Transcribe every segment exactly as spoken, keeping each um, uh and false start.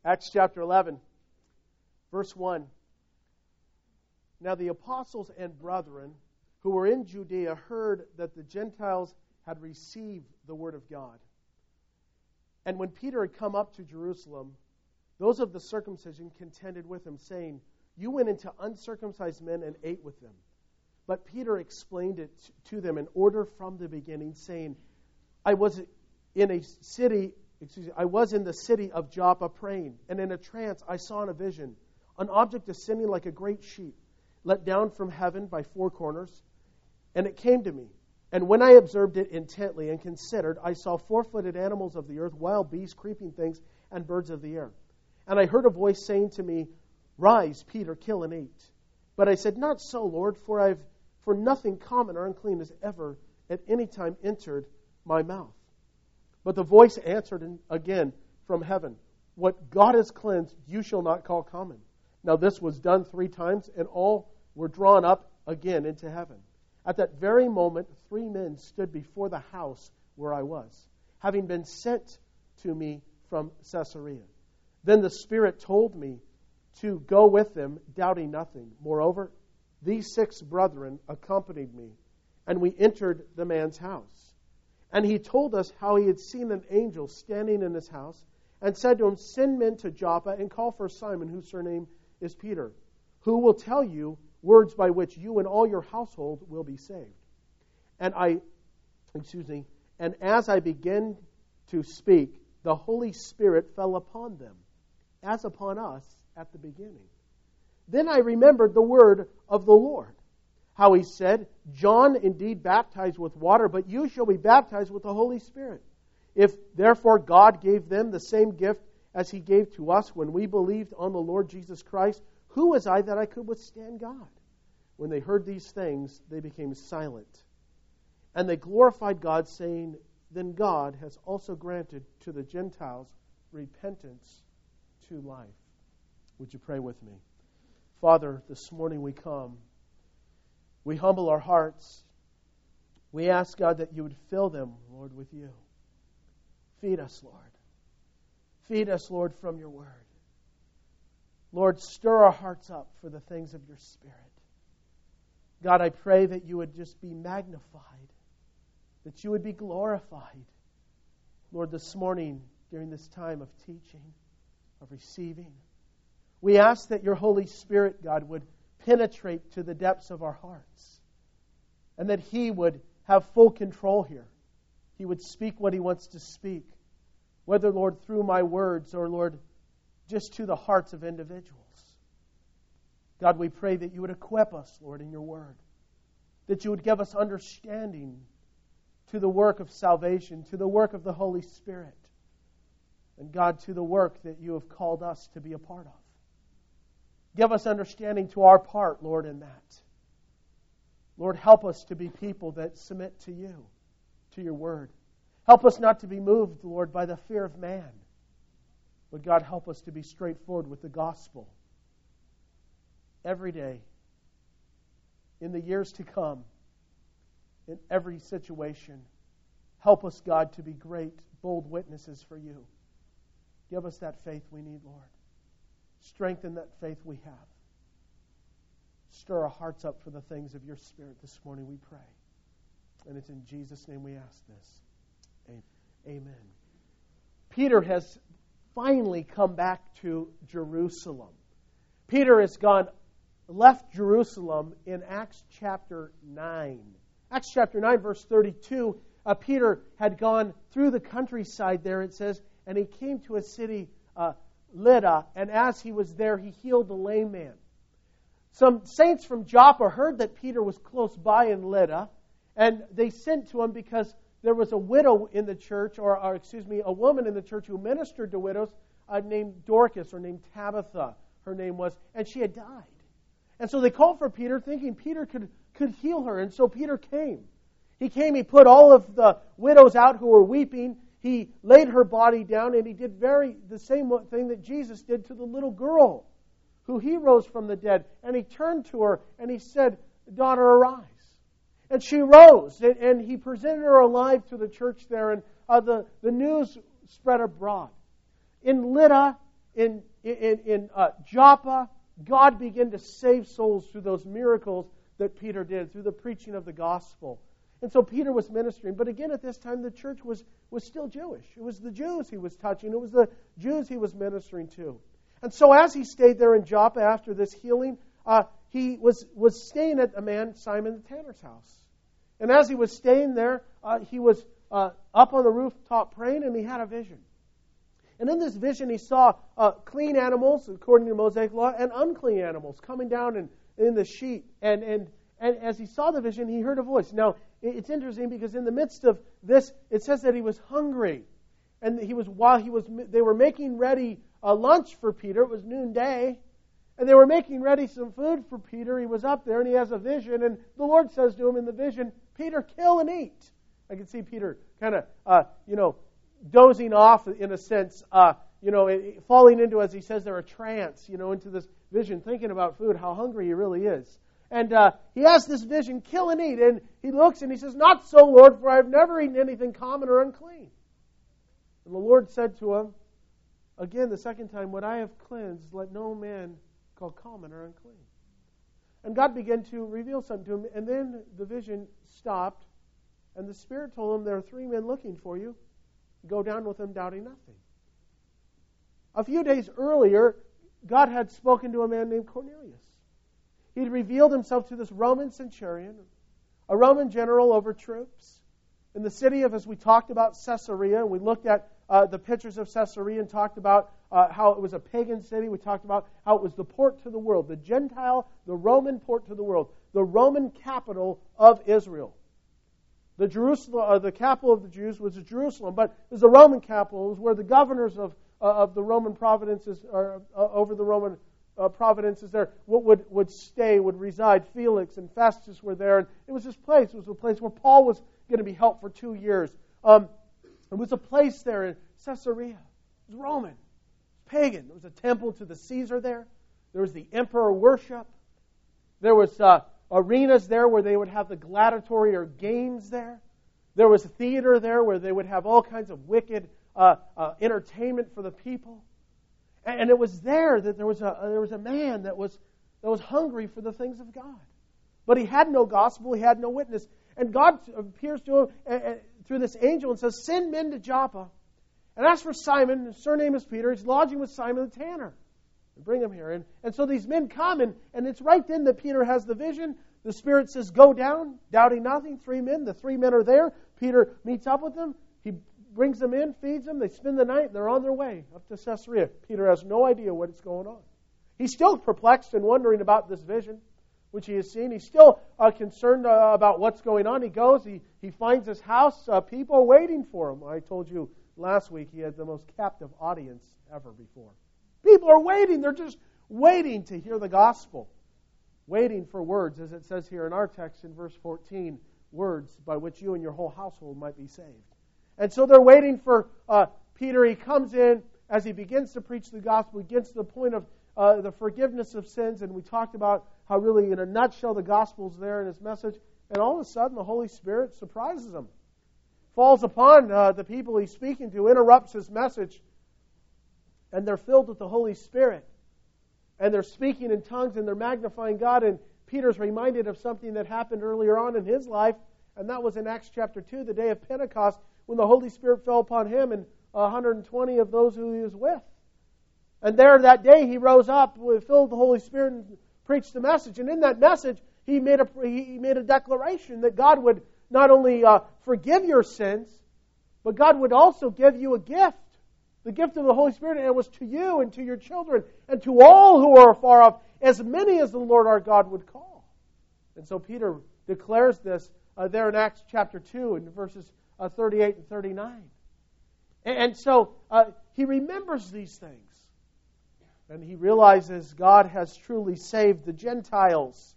Acts chapter eleven, verse one. Now the apostles and brethren who were in Judea heard that the Gentiles had received the word of God. And when Peter had come up to Jerusalem, those of the circumcision contended with him, saying, "You went into uncircumcised men and ate with them." But Peter explained it to them in order from the beginning, saying, I was in a city, excuse me, I was in the city of Joppa praying, and in a trance I saw in a vision an object ascending like a great sheet, let down from heaven by four corners, and it came to me. And when I observed it intently and considered, I saw four-footed animals of the earth, wild beasts, creeping things, and birds of the air. And I heard a voice saying to me, "Rise, Peter, kill and eat." But I said, "Not so, Lord, for I've for nothing common or unclean has ever at any time entered my mouth." But the voice answered again from heaven, "What God has cleansed, you shall not call common." Now this was done three times, and all were drawn up again into heaven. At that very moment, three men stood before the house where I was, having been sent to me from Caesarea. Then the Spirit told me to go with them, doubting nothing. Moreover, these six brethren accompanied me, and we entered the man's house. And he told us how he had seen an angel standing in his house, and said to him, "Send men to Joppa and call for Simon, whose surname is Peter, who will tell you words by which you and all your household will be saved." And I, excuse me, and as I began to speak, the Holy Spirit fell upon them, as upon us at the beginning. Then I remembered the word of the Lord, how he said, "John indeed baptized with water, but you shall be baptized with the Holy Spirit." If therefore God gave them the same gift as he gave to us when we believed on the Lord Jesus Christ, who was I that I could withstand God? When they heard these things, they became silent. And they glorified God, saying, "Then God has also granted to the Gentiles repentance to life." Would you pray with me? Father, this morning we come. We humble our hearts. We ask, God, that you would fill them, Lord, with you. Feed us, Lord. Feed us, Lord, from your word. Lord, stir our hearts up for the things of your Spirit. God, I pray that you would just be magnified, that you would be glorified. Lord, this morning, during this time of teaching, of receiving, we ask that your Holy Spirit, God, would penetrate to the depths of our hearts, and that he would have full control here. He would speak what he wants to speak, whether, Lord, through my words or, Lord, just to the hearts of individuals. God, we pray that you would equip us, Lord, in your word, that you would give us understanding to the work of salvation, to the work of the Holy Spirit, and God, to the work that you have called us to be a part of. Give us understanding to our part, Lord, in that. Lord, help us to be people that submit to you, to your word. Help us not to be moved, Lord, by the fear of man. But God, help us to be straightforward with the gospel. Every day, in the years to come, in every situation, help us, God, to be great, bold witnesses for you. Give us that faith we need, Lord. Strengthen that faith we have. Stir our hearts up for the things of your Spirit this morning, we pray. And it's in Jesus' name we ask this. Amen. Peter has finally come back to Jerusalem. Peter has gone, left Jerusalem in Acts chapter nine. Acts chapter nine, verse thirty-two, uh, Peter had gone through the countryside there, it says, and he came to a city, uh, Lydda, and as he was there, he healed a lame man. Some saints from Joppa heard that Peter was close by in Lydda, and they sent to him because there was a widow in the church, or, or excuse me, a woman in the church who ministered to widows uh, named Dorcas, or named Tabitha, her name was, and she had died. And so they called for Peter, thinking Peter could, could heal her, and so Peter came. He came, he put all of the widows out who were weeping. He laid her body down, and he did very the same thing that Jesus did to the little girl who he rose from the dead. And he turned to her and he said, "Daughter, arise." And she rose, and, and he presented her alive to the church there, and uh, the, the news spread abroad. In Lydda, in, in, in uh, Joppa, God began to save souls through those miracles that Peter did, through the preaching of the gospel. And so Peter was ministering. But again, at this time, the church was, was still Jewish. It was the Jews he was touching. It was the Jews he was ministering to. And so as he stayed there in Joppa after this healing, uh, he was, was staying at a man, Simon the tanner's house. And as he was staying there, uh, he was uh, up on the rooftop praying, and he had a vision. And in this vision, he saw uh, clean animals, according to the Mosaic law, and unclean animals coming down in, in the sheet. And, and, and as he saw the vision, he heard a voice. Now, it's interesting because in the midst of this, it says that he was hungry. And he was while he was, they were making ready a lunch for Peter. It was noonday. And they were making ready some food for Peter. He was up there, and he has a vision. And the Lord says to him in the vision, Peter, kill and eat. I can see Peter kind of, uh, you know, dozing off in a sense, uh, you know, falling into, as he says there, a trance, you know, into this vision, thinking about food, how hungry he really is. And uh, he has this vision, kill and eat. And he looks and he says, not so, Lord, for I have never eaten anything common or unclean. And the Lord said to him, again, the second time, what I have cleansed, let no man call common or unclean. And God began to reveal something to him. And then the vision stopped. And the Spirit told him, there are three men looking for you. Go down with them, doubting nothing. A few days earlier, God had spoken to a man named Cornelius. He'd revealed himself to this Roman centurion, a Roman general over troops, in the city of, as we talked about, Caesarea. And we looked at uh, the pictures of Caesarea and talked about uh, how it was a pagan city. We talked about how it was the port to the world, the Gentile, the Roman port to the world, the Roman capital of Israel. The Jerusalem, uh, the capital of the Jews was Jerusalem, but it was the Roman capital. It was where the governors of uh, of the Roman provinces, or uh, over the Roman uh, provinces there, would would stay, would reside. Felix and Festus were there, and it was this place. It was a place where Paul was going to be held for two years. Um, it was a place there in Caesarea. It was Roman, it was pagan. There was a temple to the Caesar there. There was the emperor worship. There was uh, arenas there where they would have the gladiatory or games there. There was a theater there where they would have all kinds of wicked uh, uh, entertainment for the people. And, and it was there that there was a there was a man that was that was hungry for the things of God, but he had no gospel, he had no witness. And God appears to him uh, uh, through this angel and says, "Send men to Joppa and ask for Simon. His surname is Peter. He's lodging with Simon the tanner." Bring him here. And, and so these men come, and, and it's right then that Peter has the vision. The Spirit says, go down, doubting nothing. Three men. The three men are there. Peter meets up with them. He brings them in, feeds them. They spend the night, and they're on their way up to Caesarea. Peter has no idea what's going on. He's still perplexed and wondering about this vision, which he has seen. He's still uh, concerned uh, about what's going on. He goes, he, he finds his house. Uh, people are waiting for him. I told you last week he had the most captive audience ever before. People are waiting. They're just waiting to hear the gospel. Waiting for words, as it says here in our text in verse fourteen, words by which you and your whole household might be saved. And so they're waiting for uh, Peter. He comes in as he begins to preach the gospel. He gets to the point of uh, the forgiveness of sins. And we talked about how really in a nutshell the gospel's there in his message. And all of a sudden the Holy Spirit surprises him. Falls upon uh, the people he's speaking to, interrupts his message. And they're filled with the Holy Spirit. And they're speaking in tongues and they're magnifying God. And Peter's reminded of something that happened earlier on in his life. And that was in Acts chapter two, the day of Pentecost, when the Holy Spirit fell upon him and one hundred twenty of those who he was with. And there that day he rose up, filled with the Holy Spirit, and preached the message. And in that message, he made a, he made a declaration that God would not only uh, forgive your sins, but God would also give you a gift. The gift of the Holy Spirit, and it was to you and to your children and to all who are far off, as many as the Lord our God would call. And so Peter declares this uh, there in Acts chapter two in verses uh, thirty-eight and thirty-nine. And, and so uh, he remembers these things. And he realizes God has truly saved the Gentiles.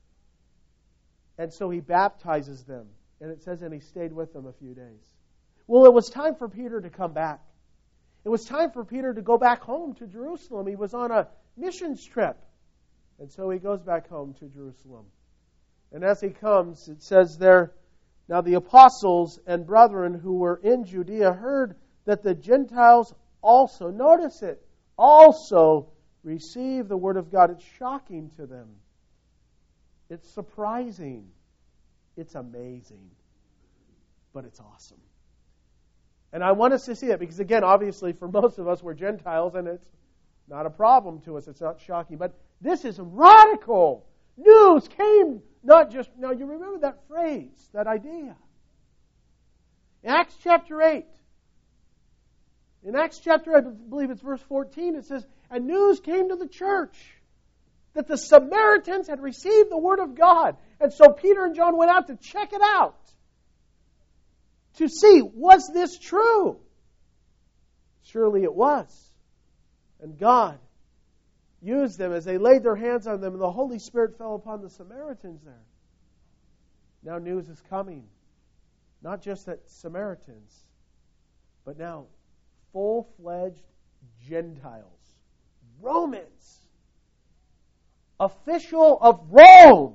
And so he baptizes them. And it says, and he stayed with them a few days. Well, it was time for Peter to come back. It was time for Peter to go back home to Jerusalem. He was on a missions trip. And so he goes back home to Jerusalem. And as he comes, it says there, now the apostles and brethren who were in Judea heard that the Gentiles also, notice it, also receive the Word of God. It's shocking to them. It's surprising. It's amazing. But it's awesome. And I want us to see that because, again, obviously for most of us, we're Gentiles and it's not a problem to us. It's not shocking. But this is radical. News came not just... Now, you remember that phrase, that idea. In Acts chapter eight, in Acts chapter eight, I believe it's verse fourteen, it says, and news came to the church that the Samaritans had received the Word of God. And so Peter and John went out to check it out. To see, was this true? Surely it was. And God used them as they laid their hands on them, and the Holy Spirit fell upon the Samaritans there. Now news is coming. Not just that Samaritans, but now full-fledged Gentiles. Romans. Official of Rome.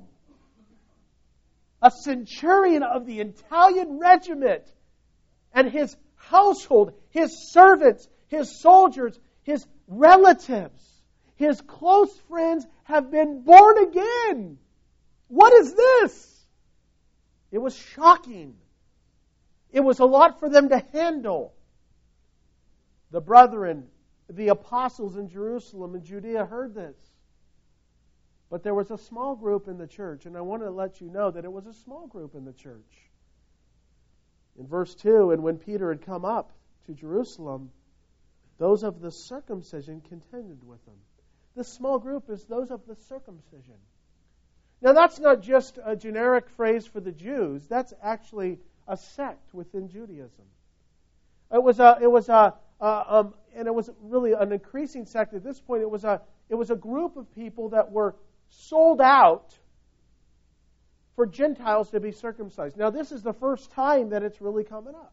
A centurion of the Italian regiment. And his household, his servants, his soldiers, his relatives, his close friends have been born again. What is this? It was shocking. It was a lot for them to handle. The brethren, the apostles in Jerusalem and Judea heard this. But there was a small group in the church, and I want to let you know that it was a small group in the church. In verse two, and when Peter had come up to Jerusalem, those of the circumcision contended with him. This small group is those of the circumcision. Now that's not just a generic phrase for the Jews. That's actually a sect within Judaism. It was a, it was a, uh, um, and it was really an increasing sect at this point. It was a, it was a group of people that were sold out for Gentiles to be circumcised. Now, this is the first time that it's really coming up.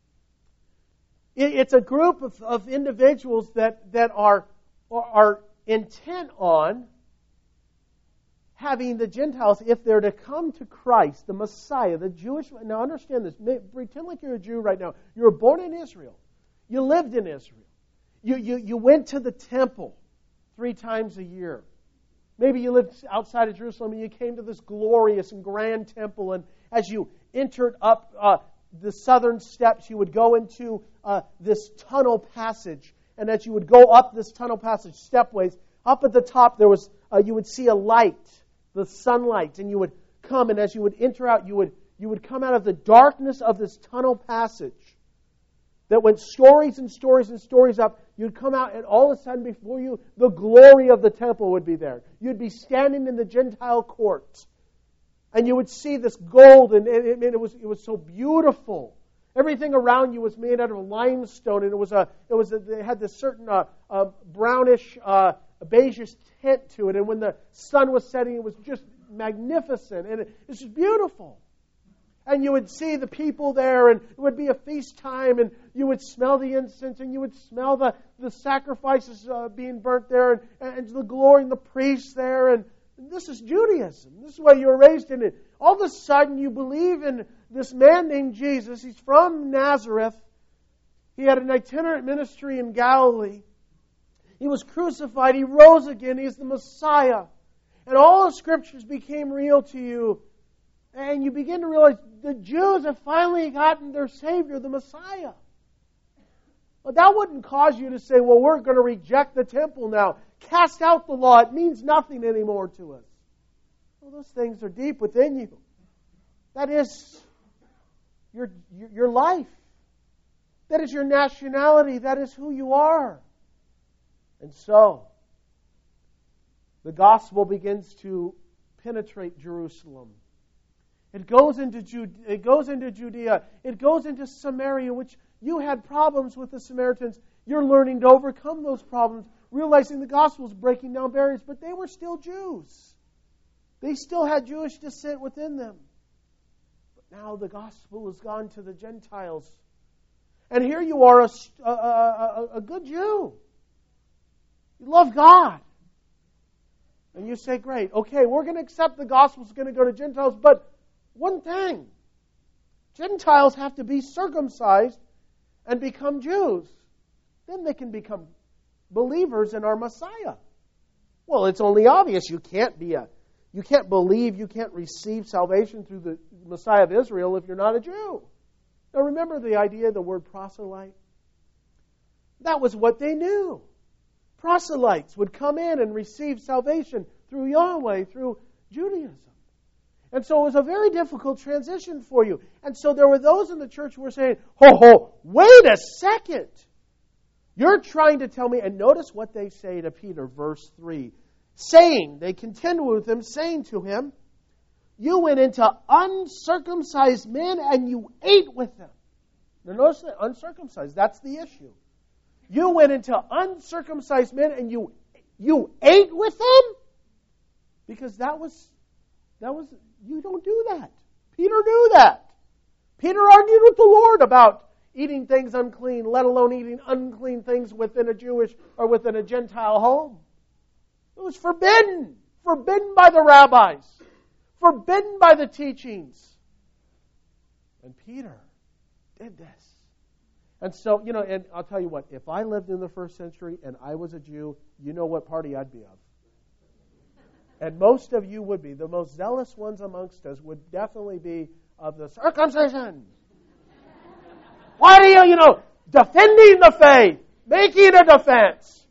It, it's a group of, of individuals that that are are intent on having the Gentiles, if they're to come to Christ, the Messiah, the Jewish... Now understand this. Pretend like you're a Jew right now. You were born in Israel. You lived in Israel. You, you, you went to the temple three times a year. Maybe you lived outside of Jerusalem and you came to this glorious and grand temple, and as you entered up uh, the southern steps, you would go into uh, this tunnel passage. And as you would go up this tunnel passage stepways, up at the top there was uh, you would see a light, the sunlight, and you would come, and as you would enter out, you would you would come out of the darkness of this tunnel passage that went stories and stories and stories up. You'd come out, and all of a sudden before you, the glory of the temple would be there. You'd be standing in the Gentile court, and you would see this gold, and it, it, it was it was so beautiful. Everything around you was made out of limestone, and it was a it was a, it had this certain uh, uh, brownish, uh, beigeish tint to it. And when the sun was setting, it was just magnificent, and it, it was just beautiful. And you would see the people there, and it would be a feast time, and you would smell the incense, and you would smell the, the sacrifices uh, being burnt there, and, and the glory and the priests there. And, and this is Judaism. This is why you were raised in it. All of a sudden, you believe in this man named Jesus. He's from Nazareth. He had an itinerant ministry in Galilee. He was crucified. He rose again. He's the Messiah. And all the Scriptures became real to you. And you begin to realize the Jews have finally gotten their Savior, the Messiah. But that wouldn't cause you to say, well, we're going to reject the temple now. Cast out the law. It means nothing anymore to us. Well, those things are deep within you. That is your, your, your life. That is your nationality. That is who you are. And so, the gospel begins to penetrate Jerusalem. It goes into Jude- it goes into Judea. It goes into Samaria, which you had problems with the Samaritans. You're learning to overcome those problems, realizing the gospel is breaking down barriers, but they were still Jews. They still had Jewish descent within them. But now the gospel has gone to the Gentiles. And here you are, a, a, a, a good Jew. You love God. And you say, great, okay, we're going to accept the gospel. It's going to go to Gentiles, but one thing, Gentiles have to be circumcised and become Jews. Then they can become believers in our Messiah. Well, it's only obvious you can't be a, you can't believe, you can't receive salvation through the Messiah of Israel if you're not a Jew. Now remember the idea of the word proselyte? That was what they knew. Proselytes would come in and receive salvation through Yahweh, through Judaism. And so it was a very difficult transition for you. And so there were those in the church who were saying, ho, ho, wait a second. You're trying to tell me, and notice what they say to Peter, verse three. Saying, they contend with him, saying to him, you went into uncircumcised men and you ate with them. Now notice that, uncircumcised, that's the issue. You went into uncircumcised men and you you ate with them? Because that was, that was, you don't do that. Peter knew that. Peter argued with the Lord about eating things unclean, let alone eating unclean things within a Jewish or within a Gentile home. It was forbidden. Forbidden by the rabbis. Forbidden by the teachings. And Peter did this. And so, you know, and I'll tell you what, if I lived in the first century and I was a Jew, you know what party I'd be of. And most of you would be. The most zealous ones amongst us would definitely be of the circumcision. Why are you, you know, defending the faith, making a defense?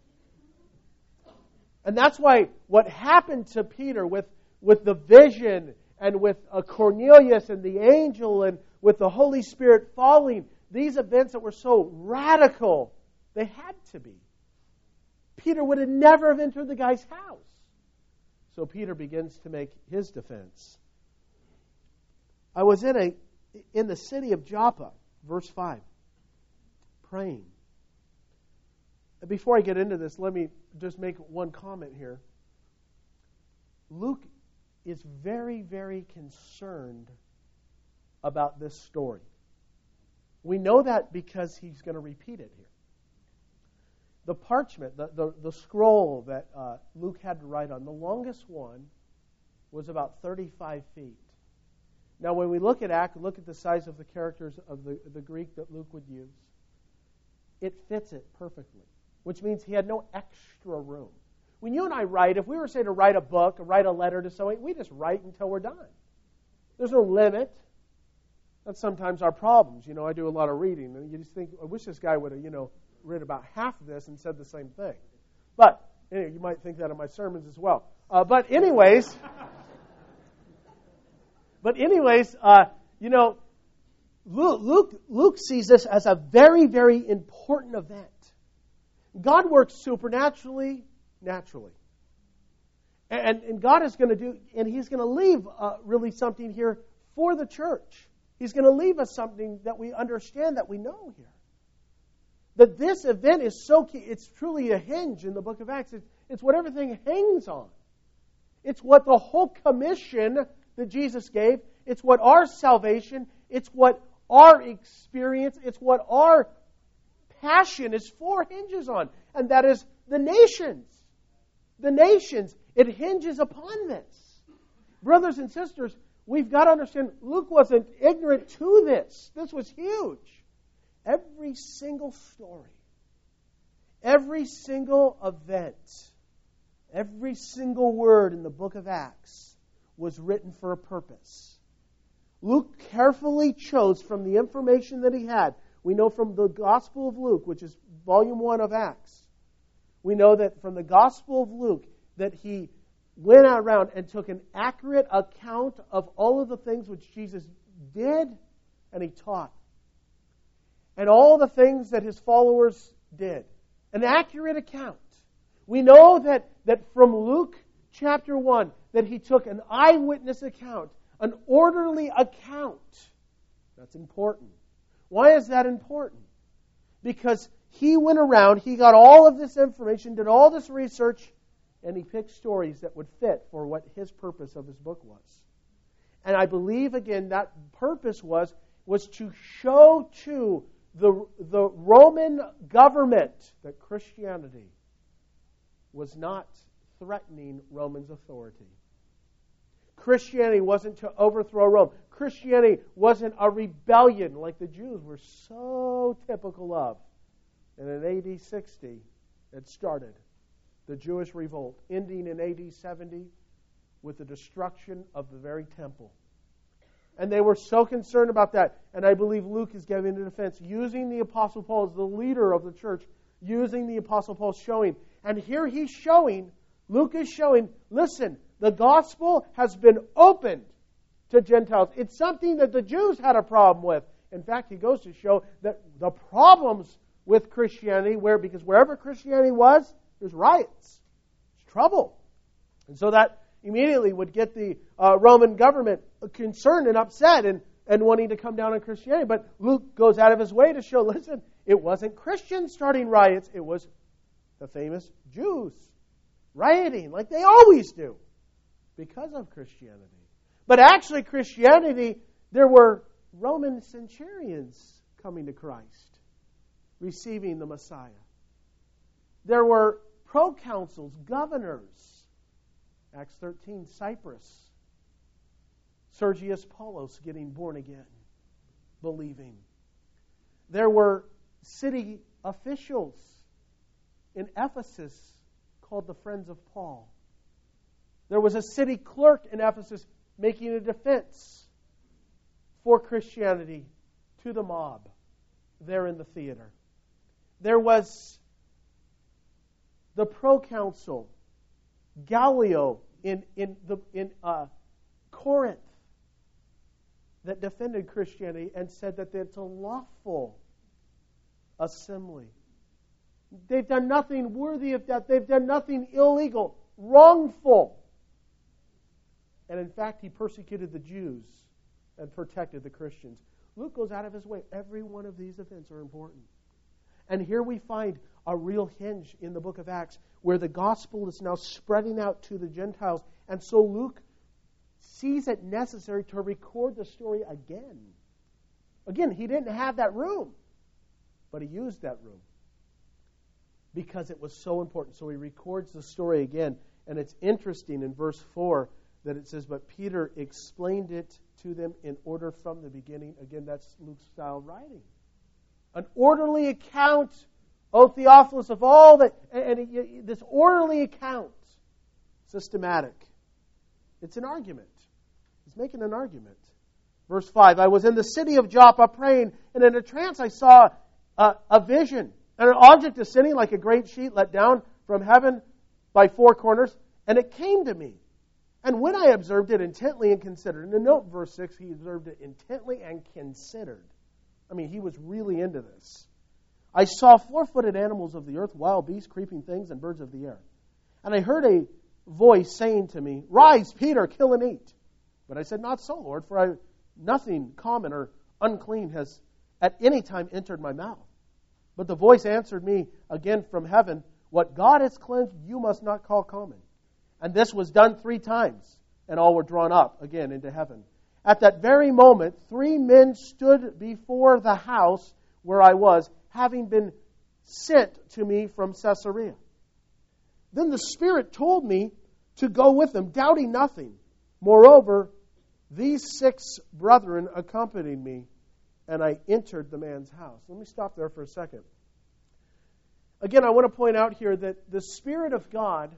And that's why what happened to Peter with, with the vision and with uh, Cornelius and the angel and with the Holy Spirit falling, these events that were so radical, they had to be. Peter would have never have entered the guy's house. So Peter begins to make his defense. I was in a in the city of Joppa, verse five, praying. Before I get into this, let me just make one comment here. Luke is very, very concerned about this story. We know that because he's going to repeat it here. The parchment, the, the, the scroll that uh, Luke had to write on, the longest one was about thirty-five feet. Now, when we look at Acts, look at the size of the characters of the, the Greek that Luke would use, it fits it perfectly, which means he had no extra room. When you and I write, if we were, say, to write a book, or write a letter to someone, we just write until we're done. There's no limit. That's sometimes our problems. You know, I do a lot of reading, and you just think, I wish this guy would have, you know, read about half of this and said the same thing. But anyway, you might think that of my sermons as well. Uh, but anyways, but anyways, uh, you know, Luke, Luke Luke sees this as a very, very important event. God works supernaturally, naturally, and and God is going to do, and He's going to leave uh, really something here for the church. He's going to leave us something that we understand, that we know here. That this event is so key. It's truly a hinge in the book of Acts. It's, it's what everything hangs on. It's what the whole commission that Jesus gave. It's what our salvation, it's what our experience, it's what our passion is for, hinges on. And that is the nations. The nations. It hinges upon this. Brothers and sisters, we've got to understand, Luke wasn't ignorant to this. This was huge. Every single story, every single event, every single word in the book of Acts was written for a purpose. Luke carefully chose from the information that he had. We know from the Gospel of Luke, which is volume one of Acts, we know that from the Gospel of Luke that he went around and took an accurate account of all of the things which Jesus did and he taught. And all the things that his followers did. An accurate account. We know that, that from Luke chapter one, that he took an eyewitness account, an orderly account. That's important. Why is that important? Because he went around, he got all of this information, did all this research, and he picked stories that would fit for what his purpose of his book was. And I believe, again, that purpose was, was to show to The, the Roman government that Christianity was not threatening Rome's authority. Christianity wasn't to overthrow Rome. Christianity wasn't a rebellion like the Jews were so typical of. And in A D sixty, It started. The Jewish revolt, ending in A D seventy with the destruction of the very temple. And they were so concerned about that. And I believe Luke is giving the defense, using the Apostle Paul as the leader of the church, using the Apostle Paul showing. And here he's showing, Luke is showing, listen, the gospel has been opened to Gentiles. It's something that the Jews had a problem with. In fact, he goes to show that the problems with Christianity, where because wherever Christianity was, there's riots, there's trouble. And so that immediately would get the uh, Roman government concerned and upset and, and wanting to come down on Christianity. But Luke goes out of his way to show, listen, it wasn't Christians starting riots. It was the famous Jews rioting like they always do because of Christianity. But actually Christianity, there were Roman centurions coming to Christ, receiving the Messiah. There were proconsuls, governors. Acts thirteen, Cyprus. Sergius Paulus getting born again, believing. There were city officials in Ephesus called the Friends of Paul. There was a city clerk in Ephesus making a defense for Christianity to the mob there in the theater. There was the proconsul Gallio in in the in uh, Corinth that defended Christianity and said that it's a lawful assembly. They've done nothing worthy of death. They've done nothing illegal, wrongful. And in fact, he persecuted the Jews and protected the Christians. Luke goes out of his way. Every one of these events are important. And here we find a real hinge in the book of Acts where the gospel is now spreading out to the Gentiles. And so Luke sees it necessary to record the story again. Again, he didn't have that room, but he used that room because it was so important. So he records the story again. And it's interesting in verse four that it says, but Peter explained it to them in order from the beginning. Again, that's Luke's style of writing. An orderly account, O Theophilus, of all that, and, and this orderly account, systematic. It's an argument. He's making an argument. Verse five, I was in the city of Joppa praying, and in a trance I saw a, a vision, and an object ascending like a great sheet let down from heaven by four corners, and it came to me. And when I observed it intently and considered, and note verse six, he observed it intently and considered. I mean, he was really into this. I saw four-footed animals of the earth, wild beasts, creeping things, and birds of the air. And I heard a voice saying to me, rise, Peter, kill and eat. But I said, not so, Lord, for I, nothing common or unclean has at any time entered my mouth. But the voice answered me again from heaven, what God has cleansed, you must not call common. And this was done three times, and all were drawn up again into heaven. At that very moment, three men stood before the house where I was, having been sent to me from Caesarea. Then the Spirit told me to go with them, doubting nothing. Moreover, these six brethren accompanied me, and I entered the man's house. Let me stop there for a second. Again, I want to point out here that the Spirit of God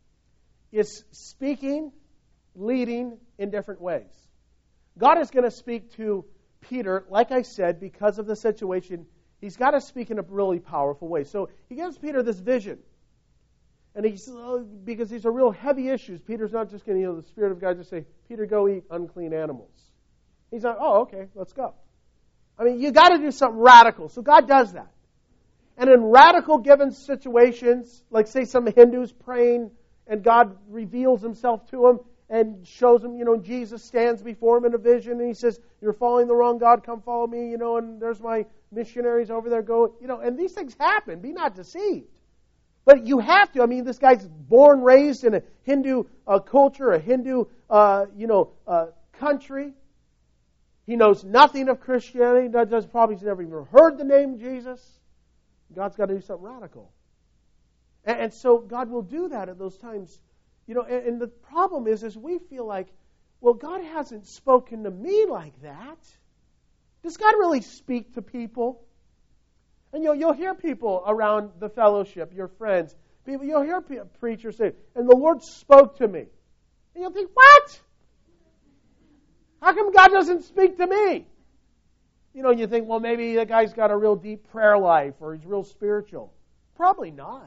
is speaking, leading in different ways. God is going to speak to Peter, like I said, because of the situation. He's got to speak in a really powerful way. So he gives Peter this vision. And he's, because these are real heavy issues, Peter's not just going to, you know, the Spirit of God just say, Peter, go eat unclean animals. He's not, oh, okay, let's go. I mean, you got to do something radical. So God does that. And in radical given situations, like say some Hindus praying and God reveals himself to them and shows them, you know, Jesus stands before him in a vision and he says, you're following the wrong God, come follow me, you know, and there's my missionaries over there, go, you know, and these things happen. Be not deceived. But you have to. I mean, this guy's born, raised in a Hindu uh, culture, a Hindu, uh, you know, uh, country. He knows nothing of Christianity. Does probably never even heard the name Jesus. God's got to do something radical. And, and so God will do that at those times. You know, and, and the problem is, is we feel like, well, God hasn't spoken to me like that. Does God really speak to people? And you'll, you'll hear people around the fellowship, your friends, people, you'll hear pe- preachers say, and the Lord spoke to me. And you'll think, what? How come God doesn't speak to me? You know, you think, well, maybe the guy's got a real deep prayer life or he's real spiritual. Probably not.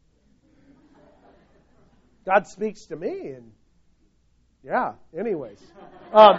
God speaks to me, and yeah, anyways. Um,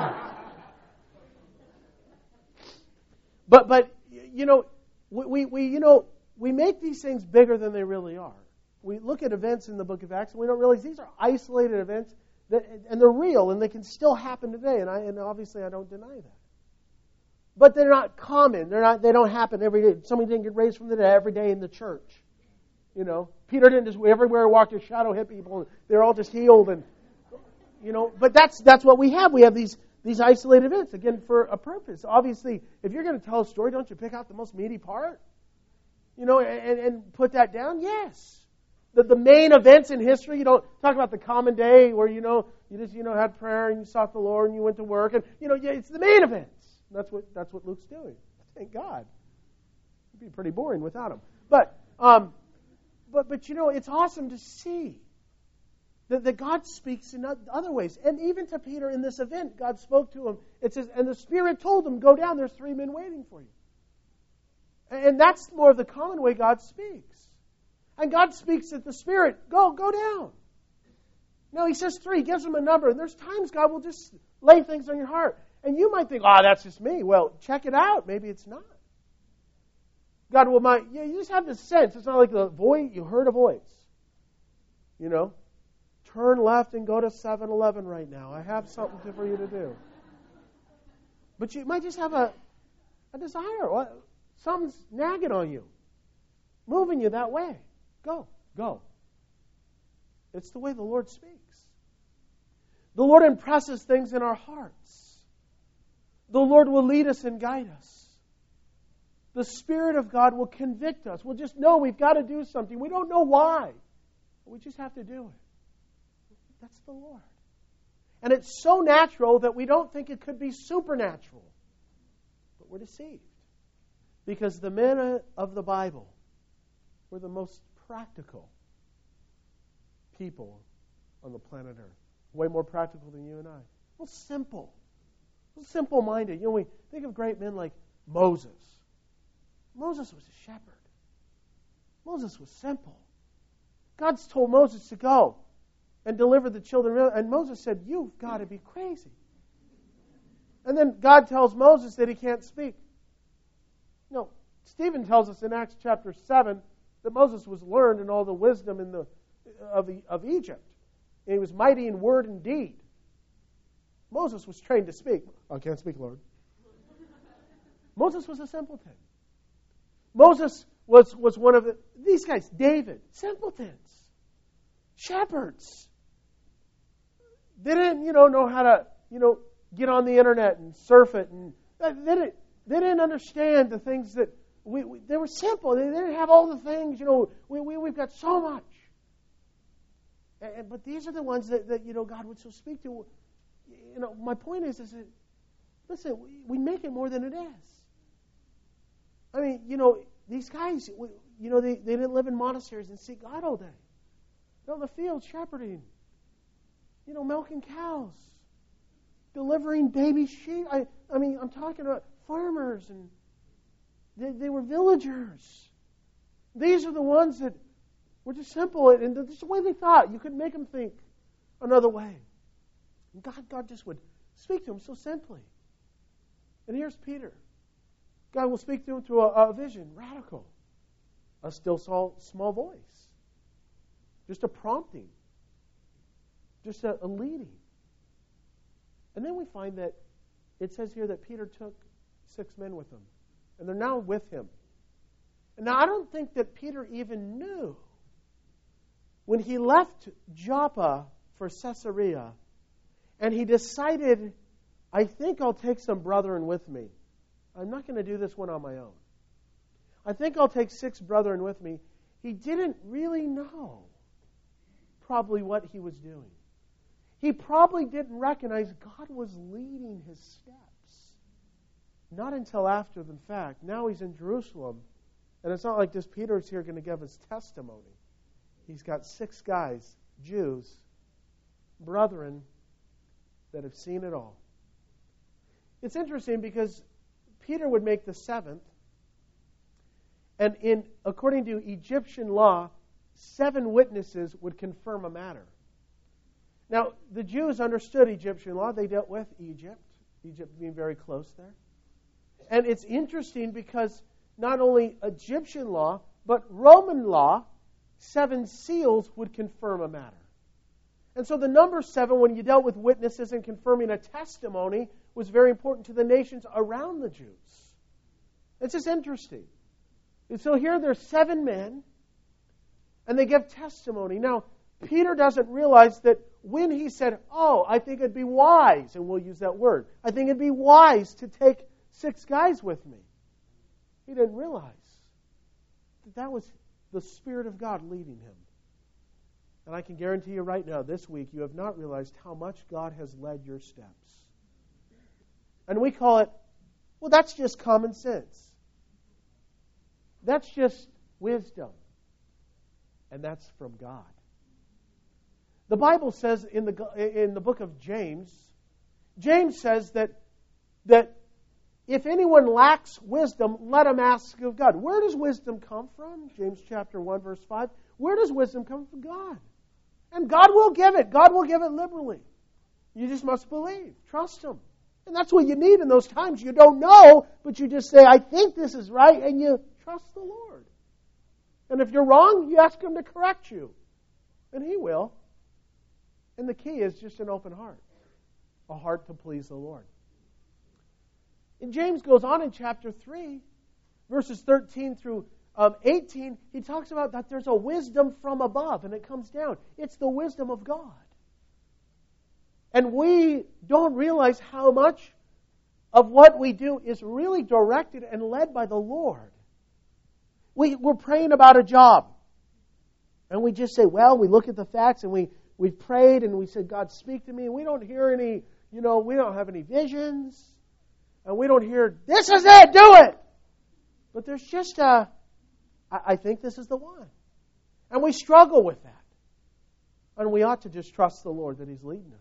but, but you know, we, we, you know, we make these things bigger than they really are. We look at events in the book of Acts, and we don't realize these are isolated events, that, and they're real, and they can still happen today, and, I, and obviously I don't deny that. But they're not common. They're not. They don't happen every day. Somebody didn't get raised from the dead every day in the church. You know, Peter didn't just everywhere walk to shadow hit people. And they're all just healed, and you know. But that's that's what we have. We have these these isolated events again for a purpose. Obviously, if you're going to tell a story, don't you pick out the most meaty part? You know, and, and put that down. Yes, the the main events in history. You don't talk about the common day where you know you just you know had prayer and you sought the Lord and you went to work, and you know yeah, it's the main events. That's what that's what Luke's doing. Thank God. It'd be pretty boring without him. But um, but but you know, it's awesome to see that, that God speaks in other ways. And even to Peter in this event, God spoke to him. It says, and the Spirit told him, "Go down. There's three men waiting for you." And that's more of the common way God speaks. And God speaks at the Spirit, "Go, go down." No, He says three. He gives them a number. And there's times God will just lay things on your heart. And you might think, oh, that's just me. Well, check it out. Maybe it's not. God will might, yeah, you just have this sense. It's not like the voice, you heard a voice. You know, turn left and go to seven eleven right now. I have something to, for you to do. But you might just have a, a desire. Something's nagging on you, moving you that way. Go, go. It's the way the Lord speaks. The Lord impresses things in our hearts. The Lord will lead us and guide us. The Spirit of God will convict us. We'll just know we've got to do something. We don't know why. But we just have to do it. That's the Lord. And it's so natural that we don't think it could be supernatural. But we're deceived. Because the men of the Bible were the most practical people on the planet Earth. Way more practical than you and I. Well, simple. Simple-minded. You know, we think of great men like Moses. Moses was a shepherd. Moses was simple. God's told Moses to go and deliver the children of Israel, and Moses said, "You've got to be crazy." And then God tells Moses that he can't speak. No, Stephen tells us in Acts chapter seven that Moses was learned in all the wisdom in the of, the, of Egypt. And he was mighty in word and deed. Moses was trained to speak. I can't speak, Lord. Moses was a simpleton. Moses was, was one of the, these guys, David, simpletons, shepherds. They didn't, you know, know how to, you know, get on the internet and surf it. And they didn't, they didn't understand the things that, we, we they were simple. They didn't have all the things, you know, we, we, we've got so much. And, but these are the ones that, that, you know, God would so speak to. You know, my point is, is that, listen, we, we make it more than it is. I mean, you know, these guys, we, you know, they, they didn't live in monasteries and seek God all day. They're in the field shepherding, you know, milking cows, delivering baby sheep. I, I mean, I'm talking about farmers, and they, they were villagers. These are the ones that were just simple, and this is the way they thought. You couldn't make them think another way. And God, God just would speak to him so simply. And here's Peter. God will speak to him through a, a vision, radical, a still small, small voice, just a prompting, just a, a leading. And then we find that it says here that Peter took six men with him, and they're now with him. And now I don't think that Peter even knew when he left Joppa for Caesarea, and he decided, I think I'll take some brethren with me. I'm not going to do this one on my own. I think I'll take six brethren with me. He didn't really know probably what he was doing. He probably didn't recognize God was leading his steps. Not until after the fact. Now he's in Jerusalem, And it's not like just Peter's here going to give his testimony. He's got six guys, Jews, brethren, that have seen it all. It's interesting because Peter would make the seventh, and in according to Egyptian law, seven witnesses would confirm a matter. Now, the Jews understood Egyptian law. They dealt with Egypt, Egypt being very close there. And it's interesting because not only Egyptian law, but Roman law, seven seals would confirm a matter. And so the number seven, when you dealt with witnesses and confirming a testimony, was very important to the nations around the Jews. It's just interesting. And so here there's seven men, and they give testimony. Now, Peter doesn't realize that when he said, oh, I think it'd be wise, and we'll use that word, I think it'd be wise to take six guys with me. He didn't realize that that was the Spirit of God leading him. And I can guarantee you right now, this week, you have not realized how much God has led your steps. And we call it, well, that's just common sense. That's just wisdom. And that's from God. The Bible says in the in the book of James, James says that that if anyone lacks wisdom, let him ask of God. Where does wisdom come from? James chapter one, verse five. Where does wisdom come from? God. And God will give it. God will give it liberally. You just must believe. Trust Him. And that's what you need in those times. You don't know, but you just say, I think this is right, and you trust the Lord. And if you're wrong, you ask Him to correct you. And He will. And the key is just an open heart. A heart to please the Lord. And James goes on in chapter three, verses thirteen through um, eighteen, he talks about that there's a wisdom from above, and it comes down. It's the wisdom of God. And we don't realize how much of what we do is really directed and led by the Lord. We, we're praying about a job. And we just say, well, we look at the facts and we, we've prayed and we said, God, speak to me. And we don't hear any, you know, we don't have any visions. And we don't hear, this is it, do it. But there's just a, I, I think this is the one. And we struggle with that. And we ought to just trust the Lord that He's leading us.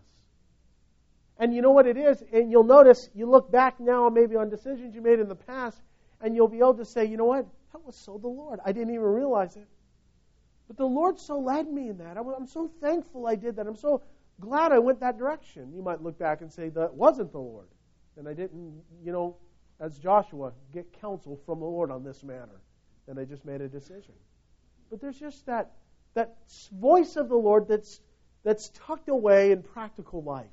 And you know what it is? And you'll notice, you look back now maybe on decisions you made in the past, and you'll be able to say, you know what? That was so the Lord. I didn't even realize it. But the Lord so led me in that. I'm so thankful I did that. I'm so glad I went that direction. You might look back and say, that wasn't the Lord. And I didn't, you know, as Joshua, get counsel from the Lord on this matter. And I just made a decision. But there's just that, that voice of the Lord that's, that's tucked away in practical life.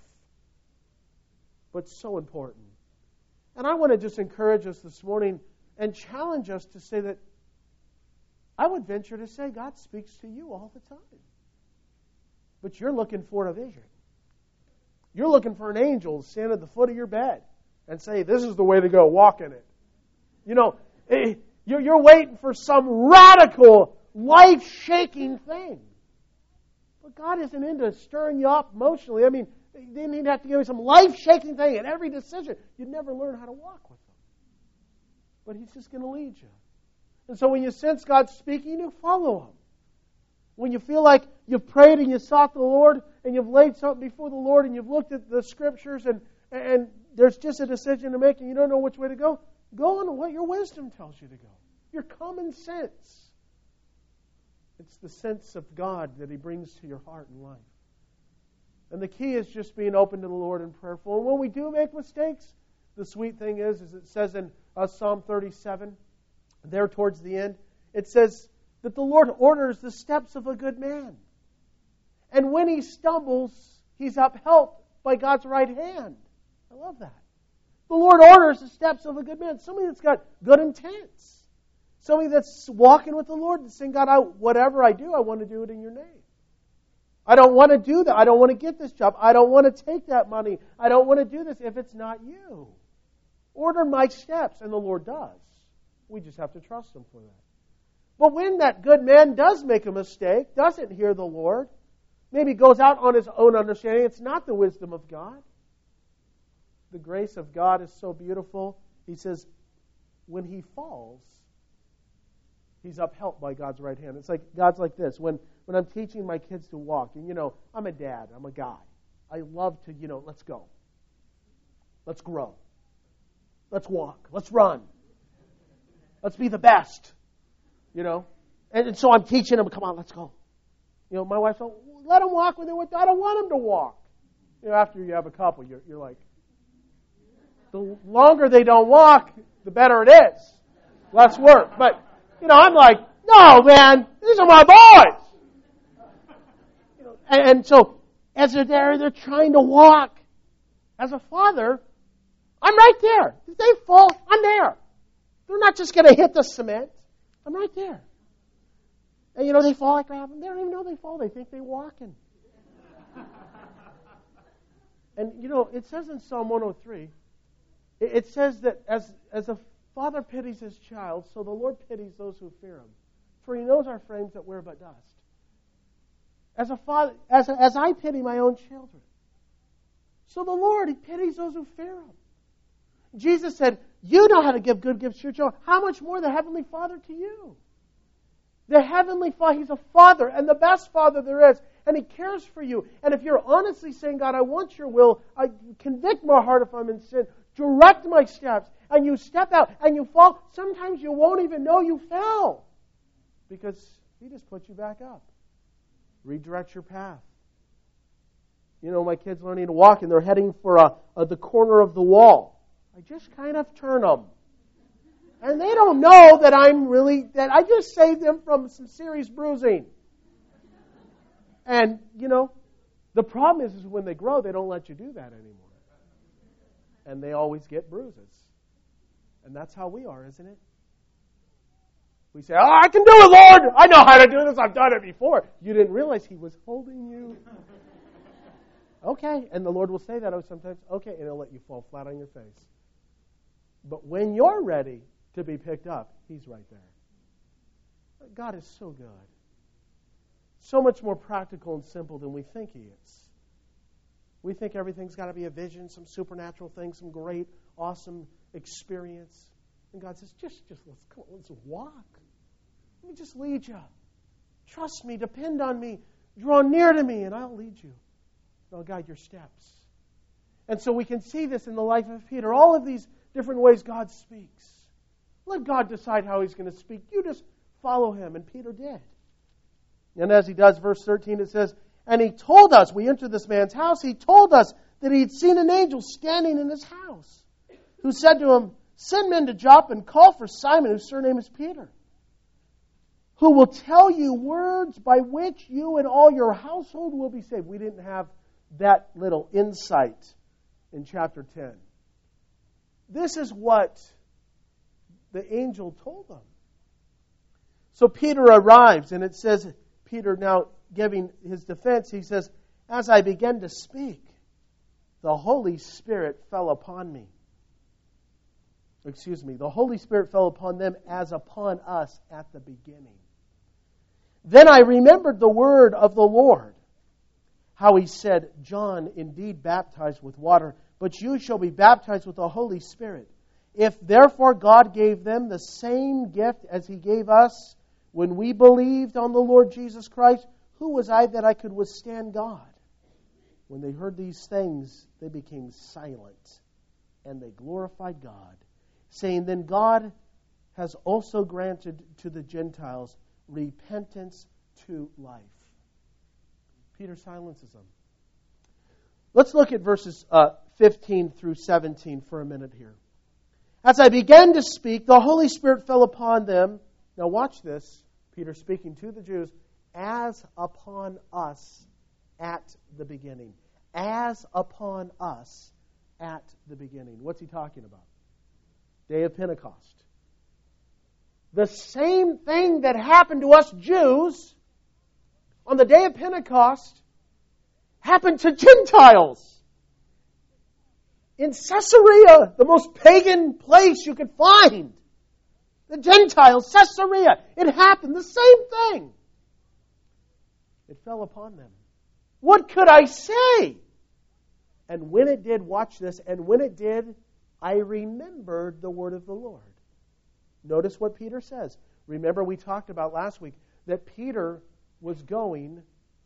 But so important. And I want to just encourage us this morning and challenge us to say that I would venture to say God speaks to you all the time. But you're looking for a vision. You're looking for an angel to stand at the foot of your bed and say, this is the way to go, walk in it. You know, you're, you're waiting for some radical, life-shaking thing. But God isn't into stirring you up emotionally. I mean, then He'd have to give you some life-shaking thing in every decision. You'd never learn how to walk with Him. But He's just going to lead you. And so when you sense God speaking, you follow Him. When you feel like you've prayed and you sought the Lord and you've laid something before the Lord and you've looked at the Scriptures and, and there's just a decision to make and you don't know which way to go, go on what your wisdom tells you to go. Your common sense. It's the sense of God that He brings to your heart and life. And the key is just being open to the Lord and prayerful. And when we do make mistakes, the sweet thing is, is it says in uh, Psalm thirty-seven, there towards the end, it says that the Lord orders the steps of a good man. And when he stumbles, he's upheld by God's right hand. I love that. The Lord orders the steps of a good man. Somebody that's got good intents. Somebody that's walking with the Lord and saying, God, I, whatever I do, I want to do it in your name. I don't want to do that. I don't want to get this job. I don't want to take that money. I don't want to do this if it's not you. Order my steps. And the Lord does. We just have to trust Him for that. But when that good man does make a mistake, doesn't hear the Lord, maybe goes out on his own understanding, it's not the wisdom of God. The grace of God is so beautiful. He says, when he falls, he's upheld by God's right hand. It's like God's like this. When, when I'm teaching my kids to walk, and, you know, I'm a dad. I'm a guy. I love to, you know, let's go. Let's grow. Let's walk. Let's run. Let's be the best. You know? And, and so I'm teaching them, come on, let's go. You know, my wife said, let them walk with it. I don't want them to walk. You know, after you have a couple, you're, you're like, the longer they don't walk, the better it is. Less work. But, you know, I'm like, no, man, these are my boys. You know, and, and so, as they're there, they're trying to walk. As a father, I'm right there. If they fall, I'm there. They're not just going to hit the cement. I'm right there. And, you know, they fall, I grab them. They don't even know they fall. They think they're walking. And, you know, it says in Psalm one oh three, it, it says that as, as a father pities his child, so the Lord pities those who fear him. For he knows our frames that we're but dust. As a father, as, a, as I pity my own children, so the Lord, he pities those who fear him. Jesus said, you know how to give good gifts to your children. How much more the Heavenly Father to you? The Heavenly Father, he's a Father, and the best Father there is, and he cares for you. And if you're honestly saying, God, I want your will, I convict my heart if I'm in sin, direct my steps, and you step out, and you fall, sometimes you won't even know you fell, because he just puts you back up. Redirect your path. You know, my kids learning to walk, and they're heading for a, a, the corner of the wall. I just kind of turn them. And they don't know that I'm really, that I just saved them from some serious bruising. And, you know, the problem is, is when they grow, they don't let you do that anymore. And they always get bruises. And that's how we are, isn't it? We say, oh, I can do it, Lord. I know how to do this. I've done it before. You didn't realize he was holding you. Okay. And the Lord will say that sometimes. Okay. And he'll let you fall flat on your face. But when you're ready to be picked up, he's right there. God is so good. So much more practical and simple than we think he is. We think everything's got to be a vision, some supernatural thing, some great, awesome experience. And God says, just, just let's, come on, let's walk. Let me just lead you. Trust me, depend on me, draw near to me, and I'll lead you. I'll guide your steps. And so we can see this in the life of Peter. All of these different ways God speaks. Let God decide how he's going to speak. You just follow him. And Peter did. And as he does, verse thirteen, it says, and he told us, we entered this man's house, he told us that he had seen an angel standing in his house, who said to him, send men to Joppa and call for Simon, whose surname is Peter, who will tell you words by which you and all your household will be saved. We didn't have that little insight in chapter ten. This is what the angel told them. So Peter arrives, and it says, Peter now giving his defense, he says, as I began to speak, the Holy Spirit fell upon me. Excuse me, the Holy Spirit fell upon them as upon us at the beginning. Then I remembered the word of the Lord, how he said, John indeed baptized with water, but you shall be baptized with the Holy Spirit. If therefore God gave them the same gift as he gave us when we believed on the Lord Jesus Christ, who was I that I could withstand God? When they heard these things, they became silent, and they glorified God, saying, then God has also granted to the Gentiles repentance to life. Peter silences them. Let's look at verses uh, fifteen through seventeen for a minute here. As I began to speak, the Holy Spirit fell upon them. Now watch this. Peter speaking to the Jews, as upon us at the beginning. As upon us at the beginning. What's he talking about? Day of Pentecost. The same thing that happened to us Jews on the day of Pentecost happened to Gentiles. In Caesarea, the most pagan place you could find. The Gentiles, Caesarea. It happened, the same thing. It fell upon them. What could I say? And when it did, watch this, and when it did, I remembered the word of the Lord. Notice what Peter says. Remember, we talked about last week that Peter was going